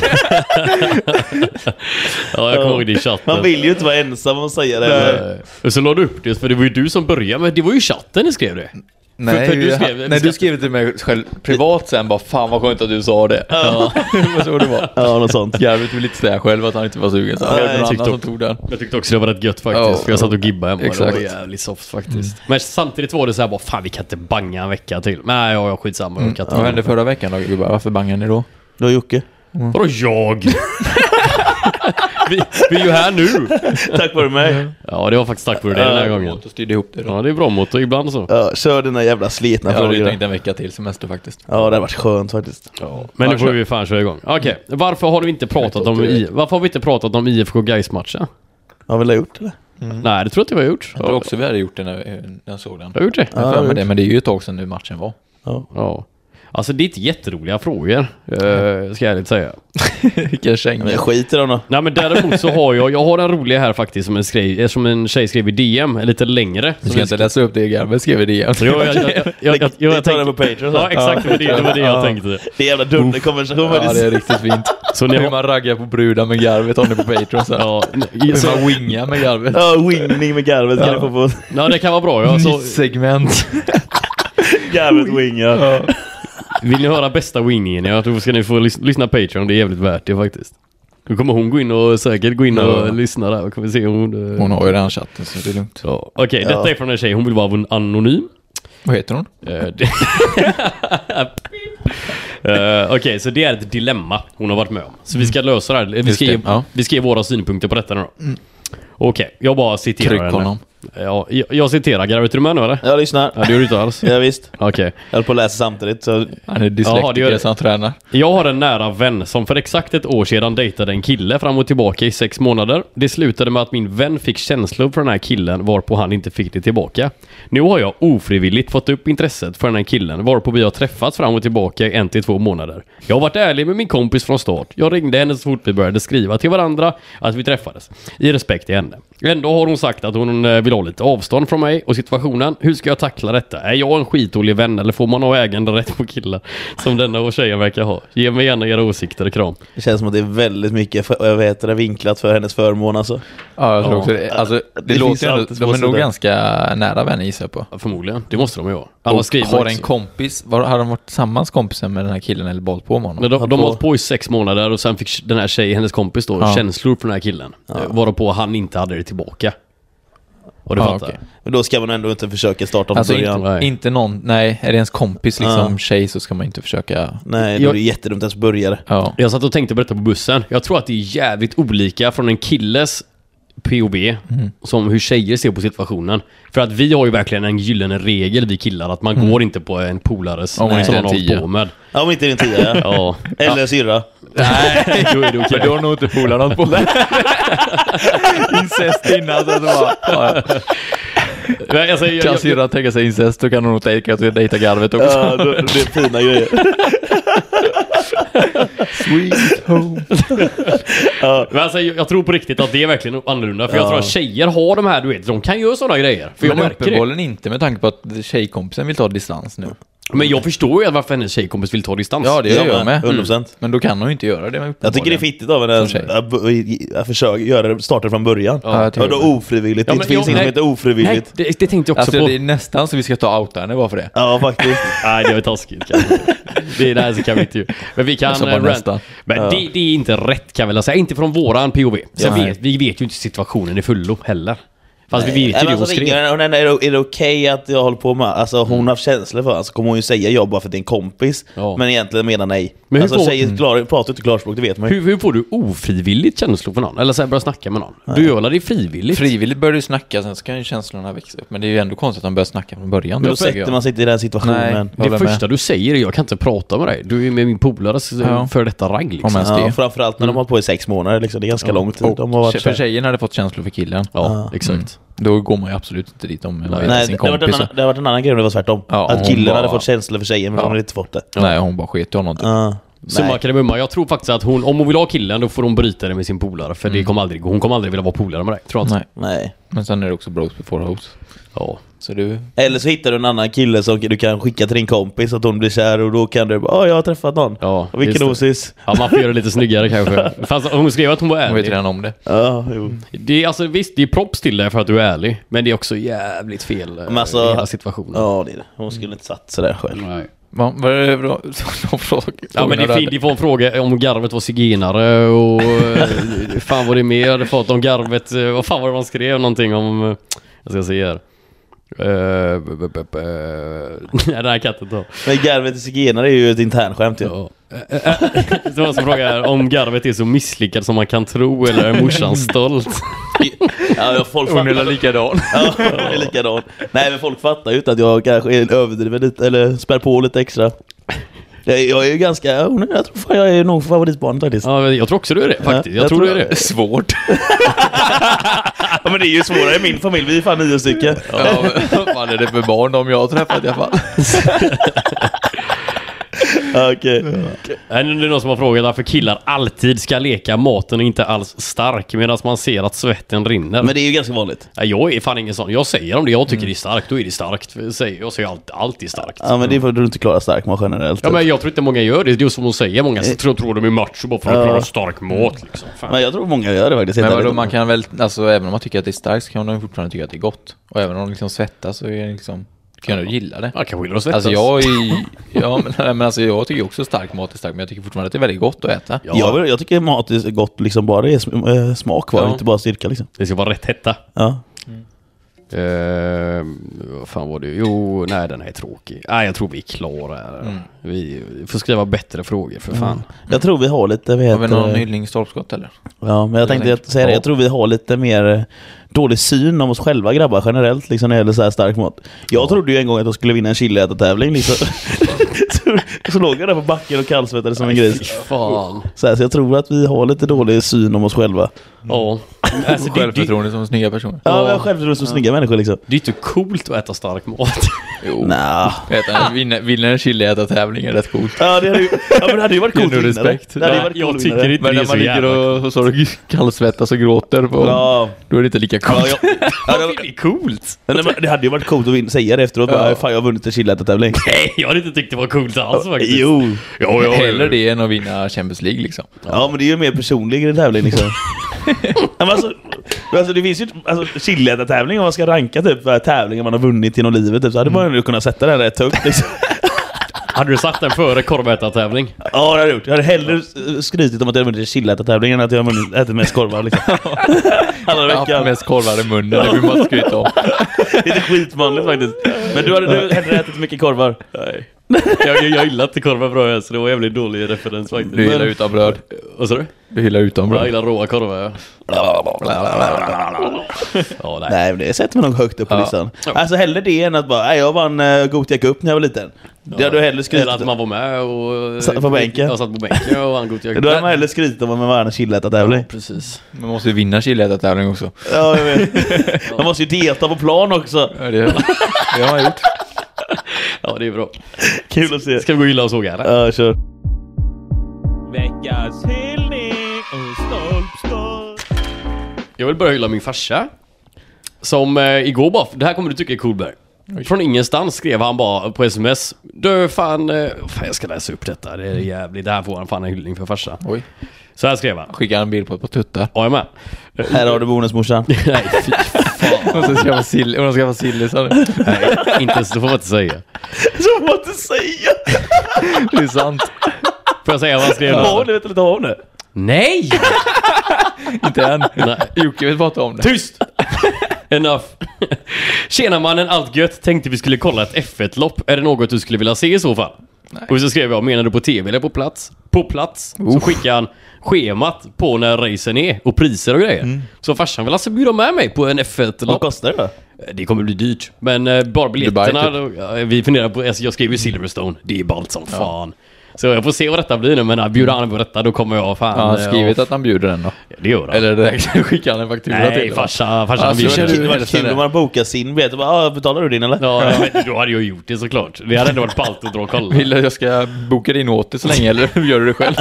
Speaker 1: Ja, jag kommer ihåg det i chatten.
Speaker 3: Man vill ju inte vara ensam och säga det.
Speaker 1: Och så la du upp det, för det var ju du som började, men det var ju chatten ni skrev det.
Speaker 2: Nej, du skrev till mig själv privat sen bara, fan vad skönt att du sa det. Ja, så det var.
Speaker 3: Ja, något sånt.
Speaker 2: Garvet vill inte säga själv att han inte var sugen. Så
Speaker 1: jag tyckte också det var rätt gött faktiskt, för jag satt och gibbade hemma.
Speaker 2: Exakt.
Speaker 1: Det var jävligt soft faktiskt. Men samtidigt var det så här bara, fan vi kan inte banga en vecka till. Nej, jag skitsamma.
Speaker 2: Vad hände förra veckan då, gubbar? Varför bangade ni då?
Speaker 3: Då Jocke.
Speaker 1: Vadå jag? vi är ju här nu.
Speaker 3: Tack vare mig.
Speaker 1: Ja, det var faktiskt tack vare det den här gången.
Speaker 2: Och styrde ihop det då.
Speaker 1: Ja, det är bra motor ibland så.
Speaker 3: Ja, kör dina jävla slitna
Speaker 2: Jag hade
Speaker 3: frågor.
Speaker 2: tänkt en vecka till semester faktiskt.
Speaker 3: Ja, det har varit skönt faktiskt.
Speaker 1: Ja. Men nu får vi fan köra igång. Okej, varför har vi inte pratat om IFK Gais-matchen?
Speaker 3: Har vi gjort det?
Speaker 1: Nej, det tror jag inte vi har gjort.
Speaker 2: Jag tror också vi hade gjort det när jag såg den.
Speaker 1: Har vi gjort det?
Speaker 2: Jag för mig det, men det är ju ett tag sedan nu matchen var.
Speaker 1: Ja. Alltså det är inte jätteroliga frågor, ska jag ärligt säga.
Speaker 2: Vilken käng.
Speaker 3: Men jag skiter i dem då.
Speaker 1: Nej, men däremot så har jag har en rolig här faktiskt som en tjej skrev i DM, lite längre.
Speaker 2: Du ska inte läsa upp det i Garben, skrev i DM.
Speaker 1: Jag
Speaker 3: tar det på Patreon.
Speaker 1: Ja, exakt, det var det jag tänkte.
Speaker 3: Det är jävla dunderkonversation.
Speaker 2: Ja, det är riktigt fint.
Speaker 1: Så ni
Speaker 2: hur man raggar på brudar med garvet har ni på Patreon sen.
Speaker 1: Ja,
Speaker 2: Hur man wingar med garvet.
Speaker 3: Ja, wingning med garvet kan du få på.
Speaker 1: Ja, det kan vara bra. Ja. Så,
Speaker 2: segment.
Speaker 3: Garvet wingar.
Speaker 1: vill ni höra bästa wingningen? Ja, då ska ni få lyssna på Patreon. Det är jävligt värt det faktiskt. Nu kommer hon gå in och lyssna där. Kan vi se om
Speaker 2: hon har ju redan chatten så det är lugnt.
Speaker 1: Ja. Okej, detta är från en tjej. Hon vill vara anonym.
Speaker 2: Vad heter hon?
Speaker 1: Okej, så det är ett dilemma hon har varit med om. Så vi ska lösa det här. Vi ska ge våra synpunkter på detta nu då. Okej, jag bara citerar
Speaker 2: Tryck
Speaker 1: henne.
Speaker 2: honom.
Speaker 1: Ja, jag citerar. Garvet, är du med nu eller?
Speaker 3: Jag lyssnar.
Speaker 1: Ja, det gör du inte alls.
Speaker 3: Ja, visst.
Speaker 1: Okej.
Speaker 3: Jag höll på att läsa samtidigt. Så...
Speaker 2: Han är dyslektiker som tränar.
Speaker 1: Jag har en nära vän som för exakt ett år sedan dejtade en kille fram och tillbaka i 6 månader. Det slutade med att min vän fick känslor för den här killen varpå han inte fick det tillbaka. Nu har jag ofrivilligt fått upp intresset för den här killen varpå vi har träffats fram och tillbaka i 1 till 2 månader. Jag har varit ärlig med min kompis från start. Jag ringde henne så fort vi började skriva till varandra att vi träffades. I respekt till henne. Ändå har hon sagt att hon vill ha lite avstånd från mig och situationen. Hur ska jag tackla detta? Är jag en skitdålig vän eller får man ha ägande rätt på killar som denna och tjejen verkar ha? Ge mig gärna era åsikter och kram.
Speaker 3: Det känns som att det är väldigt mycket vinklat för hennes förmån alltså.
Speaker 2: Ja, jag tror också det. Alltså, det låter ju ändå, de är nog
Speaker 3: där.
Speaker 2: Ganska nära vänner gissar jag på.
Speaker 1: Ja, förmodligen, det måste de ju vara.
Speaker 2: Har en kompis, har de varit tillsammans kompisen med den här killen eller bollt på honom?
Speaker 1: De har hållit på i 6 månader och sen fick den här tjejen, hennes kompis då, känslor för den här killen. Varpå han inte hade det tillbaka. Och det fattar.
Speaker 2: Okay.
Speaker 3: Men då ska man ändå inte försöka starta om
Speaker 2: alltså
Speaker 3: början.
Speaker 2: Inte någon, nej, är det ens kompis liksom tjej så ska man inte försöka.
Speaker 3: Nej, det är jättedumt att börja det.
Speaker 2: Ja.
Speaker 1: Jag satt och tänkte på detta på bussen. Jag tror att det är jävligt olika från en killes POV som hur tjejer ser på situationen. För att vi har ju verkligen en gyllene regel, vi killar, att man går inte på en polares som man har på med.
Speaker 3: Ja, om inte är en 10, ja. Eller syrra.
Speaker 1: Nej, då är det okej.
Speaker 2: Då har nog inte polarna på. Incest innan så bara...
Speaker 1: Nej, alltså,
Speaker 2: kan syrra tänka sig incest, då kan hon nog tänka att vi dejtar garvet också.
Speaker 3: Ja, det är fina grejer.
Speaker 2: Sweet home.
Speaker 1: Men alltså, jag tror på riktigt att det är verkligen annorlunda. För jag tror att tjejer har de här, du vet, de kan göra sådana grejer. För
Speaker 2: men
Speaker 1: jag märker
Speaker 2: uppenbarligen inte med tanke på att tjejkompisen vill ta distans nu.
Speaker 1: Men jag förstår ju varför hennes tjejkompis vill ta distans.
Speaker 2: Ja, det gör jag med.
Speaker 3: 100%.
Speaker 2: Men då kan hon ju inte göra det.
Speaker 3: Jag tycker det är fittigt av henne att försöka göra det, starta från början. Ja, då ofrivilligt. Det finns inget som heter ofrivilligt.
Speaker 1: Nej, det tänkte jag också
Speaker 2: alltså,
Speaker 1: på.
Speaker 2: Det är nästan så vi ska ta outa henne bara för det.
Speaker 3: Ja, faktiskt.
Speaker 1: Nej, det är taskigt kanske. Det är det här så kan vi inte ju. Men vi kan men det är inte rätt kan jag väl säga. Inte från våran POV. Sen vi vet ju inte situationen i fullo heller. Fast vi vet ju det hon skrev.
Speaker 3: Är det okej att jag håller på med... Alltså hon har känslor för, alltså kommer hon ju säga ja bara för att det är en kompis. Men egentligen menar nej. Men alltså tjejer pratar inte klarspråk, det vet man ju.
Speaker 1: Hur får du ofrivilligt känslor för någon? Eller så här börja snacka med någon? Du gör det frivilligt.
Speaker 2: Frivilligt börjar du snacka, sen så kan ju känslorna växa upp. Men det är ju ändå konstigt att de börjar snacka från början.
Speaker 3: Men då sätter man sig inte i den situationen.
Speaker 1: Nej, det första du säger är jag kan inte prata med dig. Du är med min polares för detta ragg liksom.
Speaker 3: Ja, framförallt när de har på i 6 månader liksom. Det är ganska lång tid.
Speaker 2: För tjejen hade fått känslor för killen.
Speaker 1: Ja, exakt.
Speaker 2: Då går man ju absolut inte dit om
Speaker 3: sin kompis. Det har varit en annan grej om det var tvärtom. Att killen hade fått känslor för tjejen men hon hade inte fått det.
Speaker 2: Nej, hon bara sket i honom typ.
Speaker 1: Summa kardemumma, jag tror faktiskt att om hon vill ha killen då får hon bryta det med sin polare. För det kommer aldrig gå. Hon kommer aldrig vilja vara polare med dig, tror jag inte.
Speaker 3: Nej.
Speaker 2: Men sen är det också bros before hoes.
Speaker 1: Ja.
Speaker 2: Så du...
Speaker 3: Eller så hittar du en annan kille som du kan skicka till din kompis att hon blir kär och då kan du bara, jag har träffat någon.
Speaker 1: Ja,
Speaker 3: vilken osis.
Speaker 1: Ja, man får göra det lite snyggare kanske. Fast hon skrev att hon var ärlig.
Speaker 2: Hon vet redan om det.
Speaker 3: Ja, jo.
Speaker 1: Det är alltså visst, det är props till dig för att du är ärlig. Men det är också jävligt fel i hela situationen.
Speaker 3: Ja, det är det. Hon skulle inte satt sådär själv.
Speaker 1: Nej.
Speaker 2: Vad är det bra?
Speaker 1: Ja, men det får en fråga om garvet var zigenare och fan vad det mer hade fått om garvet. Vad fan var det man skrev någonting om? Jag ska se här. Den här katten då.
Speaker 3: Men garvet i zigenare är ju ett internskämt. Ja.
Speaker 1: Det var som frågar om garvet är så misslyckad som man kan tro, eller är morsan stolt?
Speaker 3: Ja, folk
Speaker 2: Hon är
Speaker 3: fattar.
Speaker 2: likadan.
Speaker 3: Ja, jag är likadan. Nej, men folk fattar ju inte att jag kanske är överdriven lite, eller spär på lite extra. Jag är ju ganska... Jag tror fan jag är nog favoritbarn faktiskt.
Speaker 1: Ja, jag tror också du är det faktiskt. Jag tror du är det.
Speaker 2: Svårt.
Speaker 3: Ja, men det är ju svårare i min familj. Vi är fan 9 stycken.
Speaker 2: Ja, vad fan är det för barn de jag har träffat i alla fall?
Speaker 3: Okej.
Speaker 1: Det är någon som har frågat varför killar alltid ska leka maten och inte alls stark medan man ser att svetten rinner.
Speaker 3: Men det är ju ganska vanligt.
Speaker 1: Ja, jag är fan ingen sån. Jag säger om det jag tycker det är starkt, då är det starkt. Jag säger alltid starkt.
Speaker 3: Ja, men det är för att du inte klarar stark mat generellt.
Speaker 1: Ja, men jag tror inte många gör det. Det är ju som hon säger. Många tror de är macho bara för att klara stark mat liksom. Fan.
Speaker 3: Men jag tror många gör det faktiskt.
Speaker 2: Men vadå, man kan väl, alltså även om man tycker att det är starkt så kan man fortfarande tycka att det är gott. Och även om de liksom svettas så är det liksom, kan du gilla det.
Speaker 1: Ja, kanske gillar att svettas.
Speaker 2: Alltså men alltså jag tycker också stark mat är stark, men jag tycker fortfarande att det är väldigt gott att äta.
Speaker 3: Ja. Jag tycker mat är gott liksom, bara det är smak kvar, inte bara styrka liksom.
Speaker 1: Det ska vara rätt hetta.
Speaker 3: Ja.
Speaker 1: Vad fan var det? Jo, nej, den här är tråkig. Nej, jag tror vi är klara. Vi får skriva bättre frågor för fan.
Speaker 3: Jag tror vi har lite...
Speaker 2: Har vi någon hyllningsstolpskott eller?
Speaker 3: Ja, men jag tänkte säga det. Jag tror vi har lite mer dålig syn om oss själva grabbar generellt liksom när det gäller så här stark mat. Jag trodde ju en gång att jag skulle vinna en chiliätartävling liksom. så låg jag där på backen och kallsvettade som en gris.
Speaker 1: Fan.
Speaker 3: Så jag tror att vi har lite dålig syn om oss själva.
Speaker 1: Ja.
Speaker 2: Alltså, självförtroende som snygga personer.
Speaker 3: Ja, vi har självförtroende som snygga människor liksom.
Speaker 1: Det är inte coolt att äta stark mat.
Speaker 2: Jo.
Speaker 3: Nah.
Speaker 2: Vinna en chiliätartävling är rätt coolt.
Speaker 3: Ja, det hade ju varit coolt.
Speaker 2: Med respekt.
Speaker 3: Det hade ju varit
Speaker 1: Jag
Speaker 3: coolt
Speaker 1: tycker inte
Speaker 2: Men
Speaker 1: det är
Speaker 2: när
Speaker 1: så
Speaker 2: man ligger
Speaker 1: jävla
Speaker 2: och så kallsvettas och gråter på,
Speaker 3: Ja.
Speaker 2: då är det inte lika coolt.
Speaker 1: det är coolt.
Speaker 3: Det hade ju varit coolt att säga det efteråt. Bara, fan, jag har vunnit en chiliätartävling.
Speaker 1: Nej, jag hade inte tyckt det var coolt alls faktiskt.
Speaker 3: Jo.
Speaker 2: Hellre det än att vinna Champions League liksom.
Speaker 3: Ja, men det är ju mer personlig i en tävling liksom. Men alltså, det finns ju chiliätartävling om man ska ranka typ för tävlingar man har vunnit genom livet typ, så hade man ju kunnat sätta den rätt högt liksom.
Speaker 1: Hade du satt den före korvätartävling?
Speaker 3: Ja, det hade jag gjort. Jag hade hellre skrytit om att jag hade vunnit en chiliätartävling än att jag har ätit mest korvar liksom. Alla
Speaker 2: Jag har haft
Speaker 3: veckan.
Speaker 2: mest korvar i munnen, det vill man skryta om.
Speaker 3: Det är skitmanligt faktiskt. Men du hade ätit mycket korvar?
Speaker 1: Nej. Jag gillar inte korvar bra, så det var en jävligt dålig referens faktiskt.
Speaker 2: Du gillar utan bröd.
Speaker 1: Vad sa du?
Speaker 2: Du gillar utan bröd.
Speaker 1: Jag gillar råa korvar. Ja,
Speaker 3: Nej, men det sätter man nog högt upp på listan.
Speaker 1: Ja.
Speaker 3: Alltså hellre det än att bara, jag vann Gothia Cup när jag var liten. Det hade du hellre skrytit.
Speaker 1: Eller att man var med och...
Speaker 3: Satt på bänken.
Speaker 1: Jag satt på bänken och vann Gothia Cup.
Speaker 3: Då hade man hellre skrytit om man vann en chiliätartävling.
Speaker 1: Precis.
Speaker 2: Man måste ju vinna chiliätartävling också.
Speaker 3: Ja, jag vet. Man måste ju delta på plan också.
Speaker 2: Ja, det har man gjort.
Speaker 1: Ja, det är bra.
Speaker 3: Kul att se.
Speaker 1: Ska vi gå illa och såga eller?
Speaker 3: Ja, kör.
Speaker 4: Veckans hyllning och stolpskott.
Speaker 1: Jag vill börja hylla min farsa. Som igår bara, det här kommer du tycka är cool, Berg. Från ingenstans skrev han bara på sms: du fan, jag ska läsa upp detta. Det är jävligt, det här får han fan en hyllning för farsa.
Speaker 2: Oj.
Speaker 1: Så här skrev han.
Speaker 2: Skicka en bild på ett par tuttar.
Speaker 1: Ja, jag är med.
Speaker 3: Här har du bonusmorsan.
Speaker 1: Nej, fy fan.
Speaker 2: Och så ska man silly, så
Speaker 1: Nej, inte ens, det får man inte säga.
Speaker 3: Så får man inte säga.
Speaker 2: det är sant.
Speaker 1: Får jag säga vad han skrev?
Speaker 3: Ja, du vet inte om det.
Speaker 1: Nej!
Speaker 2: Inte än.
Speaker 1: Nej.
Speaker 2: Jocke vet prata om det.
Speaker 1: Tyst! Enough. Tjena mannen, allt gött. Tänkte vi skulle kolla ett F1-lopp. Är det något du skulle vilja se i så fall? Nej. Och så skrev jag, menar du på tv eller på plats? På plats. Så skickade han schemat på när racen är och priser och grejer. Så farsan vill alltså bjuda med mig på en F1-lopp.
Speaker 3: Vad kostar det då?
Speaker 1: Det kommer bli dyrt. Men bara biljetterna, vi funderar på, alltså jag skrev ju Silverstone. Det är ballt som fan. Så jag får se vad detta blir nu, men bjuder han på detta, då kommer jag fan...
Speaker 2: Ja, han har skrivit att han bjuder den då.
Speaker 1: Ja, det gör han.
Speaker 2: Eller direkt skickar han en faktura till.
Speaker 1: Nej, farsan
Speaker 2: Alltså,
Speaker 1: bjuder.
Speaker 3: Det hade varit kul om man bokar sin biljett och bara, betalar du din eller?
Speaker 1: Ja, men då hade jag gjort det såklart. Det hade ändå varit ballt att dra och kolla.
Speaker 2: Vill du att jag ska boka din åt det så länge, eller gör du det själv?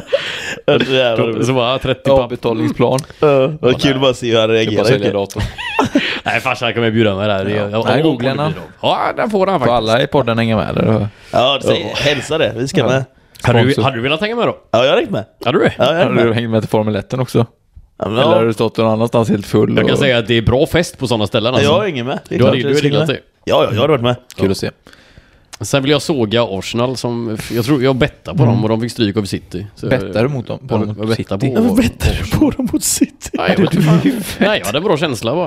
Speaker 1: Så bara 30 papp.
Speaker 2: Betalningsplan.
Speaker 3: Vad kul att bara se hur han
Speaker 2: Köpa sälja
Speaker 3: reagerar.
Speaker 2: datorn.
Speaker 1: Nej, farsan kommer bjuda mig där.
Speaker 2: Nej, googla den.
Speaker 1: Ja, den får han
Speaker 2: Får
Speaker 1: faktiskt.
Speaker 2: alla i podden hänga med? Eller?
Speaker 3: Ja, hälsa det. Vi ska med.
Speaker 1: Hade du velat hänga med då?
Speaker 3: Ja, jag har ringt med.
Speaker 1: Hade du det?
Speaker 3: Ja, jag har
Speaker 2: Har
Speaker 3: ringt
Speaker 2: du
Speaker 3: med.
Speaker 2: hängt med till Formel 1 också?
Speaker 3: Ja, men
Speaker 2: Eller har
Speaker 3: ja.
Speaker 2: du stått någon annanstans helt full?
Speaker 1: Jag kan säga att det är bra fest på sådana ställen. Alltså.
Speaker 3: Jag har ingen med. Det är
Speaker 1: Du har
Speaker 3: klart jag ska
Speaker 1: ringat
Speaker 3: med.
Speaker 1: det.
Speaker 3: Ja, jag har varit med.
Speaker 2: Kul att se.
Speaker 1: Sen vill jag såga Arsenal som... Jag tror jag bettar på dem och de fick stryk av City. Så
Speaker 2: Bettar du mot dem?
Speaker 1: Jag bettar på...
Speaker 3: Vad bettar du på dem mot City?
Speaker 1: Nej, jag hade en bra känsla bara.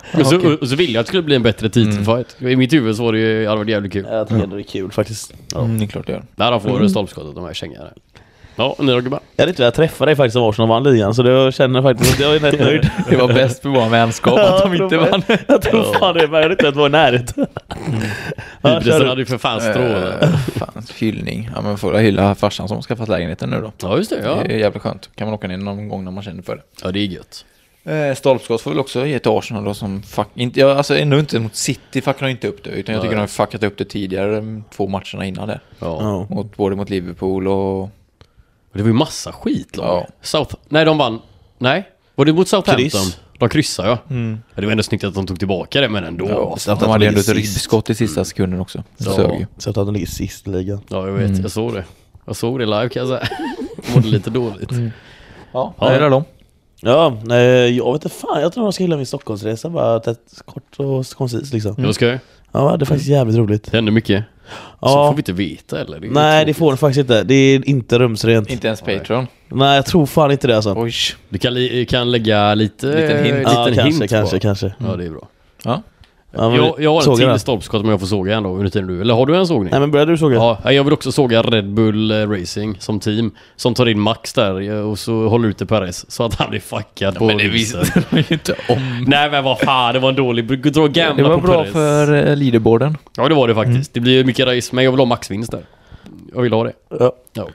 Speaker 1: Och så ville jag att det skulle bli en bättre titelfight. I mitt huvud så var det ju, det var jävligt kul.
Speaker 3: Jag tycker det är kul faktiskt.
Speaker 2: Det är klart det gör.
Speaker 1: Där de får stolpskottet, de här kängarna. Ja, ni då gubbar.
Speaker 3: Jag hade inte velat träffa dig faktiskt som Arsenal vann ligan, så jag känner faktiskt att jag är rätt nöjd.
Speaker 2: Det var bäst för vår vänskap att de inte vann.
Speaker 3: Jag tror fan det, men jag hade inte att vara i närheten.
Speaker 1: Hybrisen hade ju för fan strålat.
Speaker 2: Fan, hyllning. Ja, men får jag hylla farsan som har skaffat lägenheten nu då.
Speaker 1: Ja, just det. Ja.
Speaker 2: Det är jävligt skönt. Kan man åka ner någon gång när man känner för det.
Speaker 1: Ja, det är gött.
Speaker 2: Stolpskott får väl också ge till Arsenal då som alltså ändå inte mot City fuckar inte upp det, utan jag tycker de har fuckat upp det tidigare 2 matcherna innan det.
Speaker 1: Ja.
Speaker 2: Både mot Liverpool och
Speaker 1: Det var ju massa skit
Speaker 2: Ja.
Speaker 1: Nej, de vann. Nej, var det mot Southampton?
Speaker 3: Kryss.
Speaker 1: De kryssade, ja. Ja, det var ändå snyggt att de tog tillbaka det, men ändå.
Speaker 2: Ja, de hade ändå ett ribbskott i sista sekunden också.
Speaker 3: Så att han ligger sist i ligan.
Speaker 1: Ja, jag vet. Jag såg det. Jag såg det live, kan jag säga. Mådde lite dåligt.
Speaker 2: Ja, det är de.
Speaker 3: Ja, nej, jag vet inte fan. Jag tror jag ska hylla min Stockholmsresa. Bara kort och koncist liksom.
Speaker 1: Jag ska ju.
Speaker 3: Ja, det är faktiskt jävligt roligt.
Speaker 1: Det händer mycket.
Speaker 3: Ja.
Speaker 1: Så får vi inte veta, eller? Det är
Speaker 3: Nej,
Speaker 1: tråkigt.
Speaker 3: det får den faktiskt inte. Det är inte rumsrent.
Speaker 2: Inte ens Patreon.
Speaker 3: Nej, jag tror fan inte det alltså.
Speaker 2: Oj.
Speaker 1: Du kan lägga lite...
Speaker 2: Liten hint.
Speaker 3: Ja,
Speaker 1: liten
Speaker 3: kanske,
Speaker 1: hint
Speaker 3: kanske,
Speaker 1: bara.
Speaker 3: kanske.
Speaker 1: Ja, det är bra.
Speaker 2: Ja.
Speaker 3: Ja, men
Speaker 1: Jag har en
Speaker 3: sågar
Speaker 1: till
Speaker 3: den.
Speaker 1: stolpskott om jag får såga ändå under tiden du. Eller har du en sågning?
Speaker 3: Nej, men börjar du såga?
Speaker 1: Ja, jag vill också såga Red Bull Racing som team. Som tar in Max där och så håller ute Perez. Så att han blir fuckad på
Speaker 2: Men det
Speaker 1: huset.
Speaker 2: visste man ju inte om.
Speaker 1: Nej, men vad fan, det var en dålig... Dra
Speaker 2: Det
Speaker 1: gamla
Speaker 2: var
Speaker 1: på
Speaker 2: bra
Speaker 1: Perez.
Speaker 2: för leaderboarden.
Speaker 1: Ja, det var det faktiskt. Det blir mycket race, men jag vill ha maxvinst där. Jag vill ha det.
Speaker 3: Ja.
Speaker 1: Ja,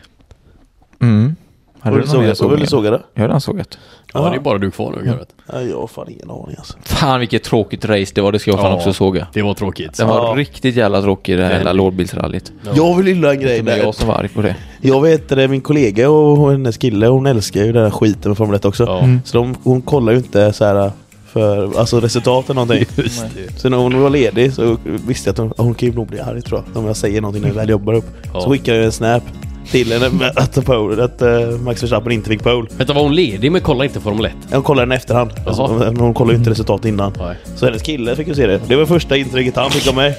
Speaker 2: Hade
Speaker 3: Vill du såga det?
Speaker 2: Jag hade han sågat.
Speaker 1: ja det är bara du kvar nu, Garret.
Speaker 3: Ja, jag har fan ingen aning alltså.
Speaker 2: Fan vilket tråkigt race det var, det ska jag fan också såga.
Speaker 1: Det var tråkigt.
Speaker 2: Den var
Speaker 3: Ja.
Speaker 2: riktigt jävla tråkig det här hela lådbilsrallyt.
Speaker 3: Jag vill hylla en grej
Speaker 2: Det är
Speaker 3: där.
Speaker 2: jag som var arg på det.
Speaker 3: Jag vet det, min kollega och hennes kille, hon älskar ju den här skiten med Formel 1 också.
Speaker 1: Ja.
Speaker 3: Så hon kollar ju inte så här för alltså resultaten någonting. Så när hon var ledig så visste jag att hon kan ju nog bli arg, tror jag, om jag säger någonting när jag väl jobbar upp.
Speaker 1: Ja.
Speaker 3: Så skickade jag en snap till henne med att Max Verstappen inte fick pole.
Speaker 1: Vänta, var hon ledig men kolla inte Formel 1?
Speaker 3: Hon kollar den i efterhand. Alltså, hon kollar ju inte resultat innan.
Speaker 1: Nej.
Speaker 3: Så hennes kille fick ju se det. Det var första intrycket han fick av mig.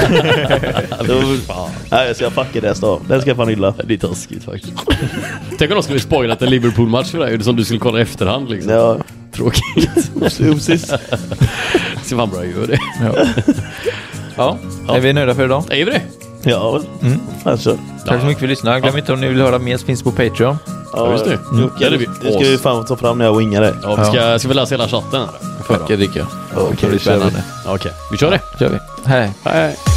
Speaker 3: Nej, så jag fuckar det då. Den ska jag fan hylla.
Speaker 1: Det är taskigt faktiskt. Tänk om de skulle spoilat en Liverpool-match för dig som du skulle kolla i efterhand liksom.
Speaker 3: Ja,
Speaker 1: Tråkigt.
Speaker 3: precis.
Speaker 1: Så fan bra, gör det.
Speaker 2: Ja, är vi nöjda för idag?
Speaker 1: Är vi det?
Speaker 3: Ja, väl. Fan, så.
Speaker 2: Tack så mycket för att lyssna. Glöm inte om ni vill höra mer så finns på Patreon.
Speaker 3: Ja,
Speaker 1: just det.
Speaker 3: Jocke,
Speaker 1: Det är vi.
Speaker 3: det ska vi fan ta fram när jag wingar dig.
Speaker 1: Ja, ska vi läsa hela chatten?
Speaker 2: Fuck, jag dricker.
Speaker 3: Okej,
Speaker 2: Det blir
Speaker 3: kör vi.
Speaker 2: spännande.
Speaker 1: Okej, vi kör det.
Speaker 2: Kör vi. Hej.
Speaker 1: Hej.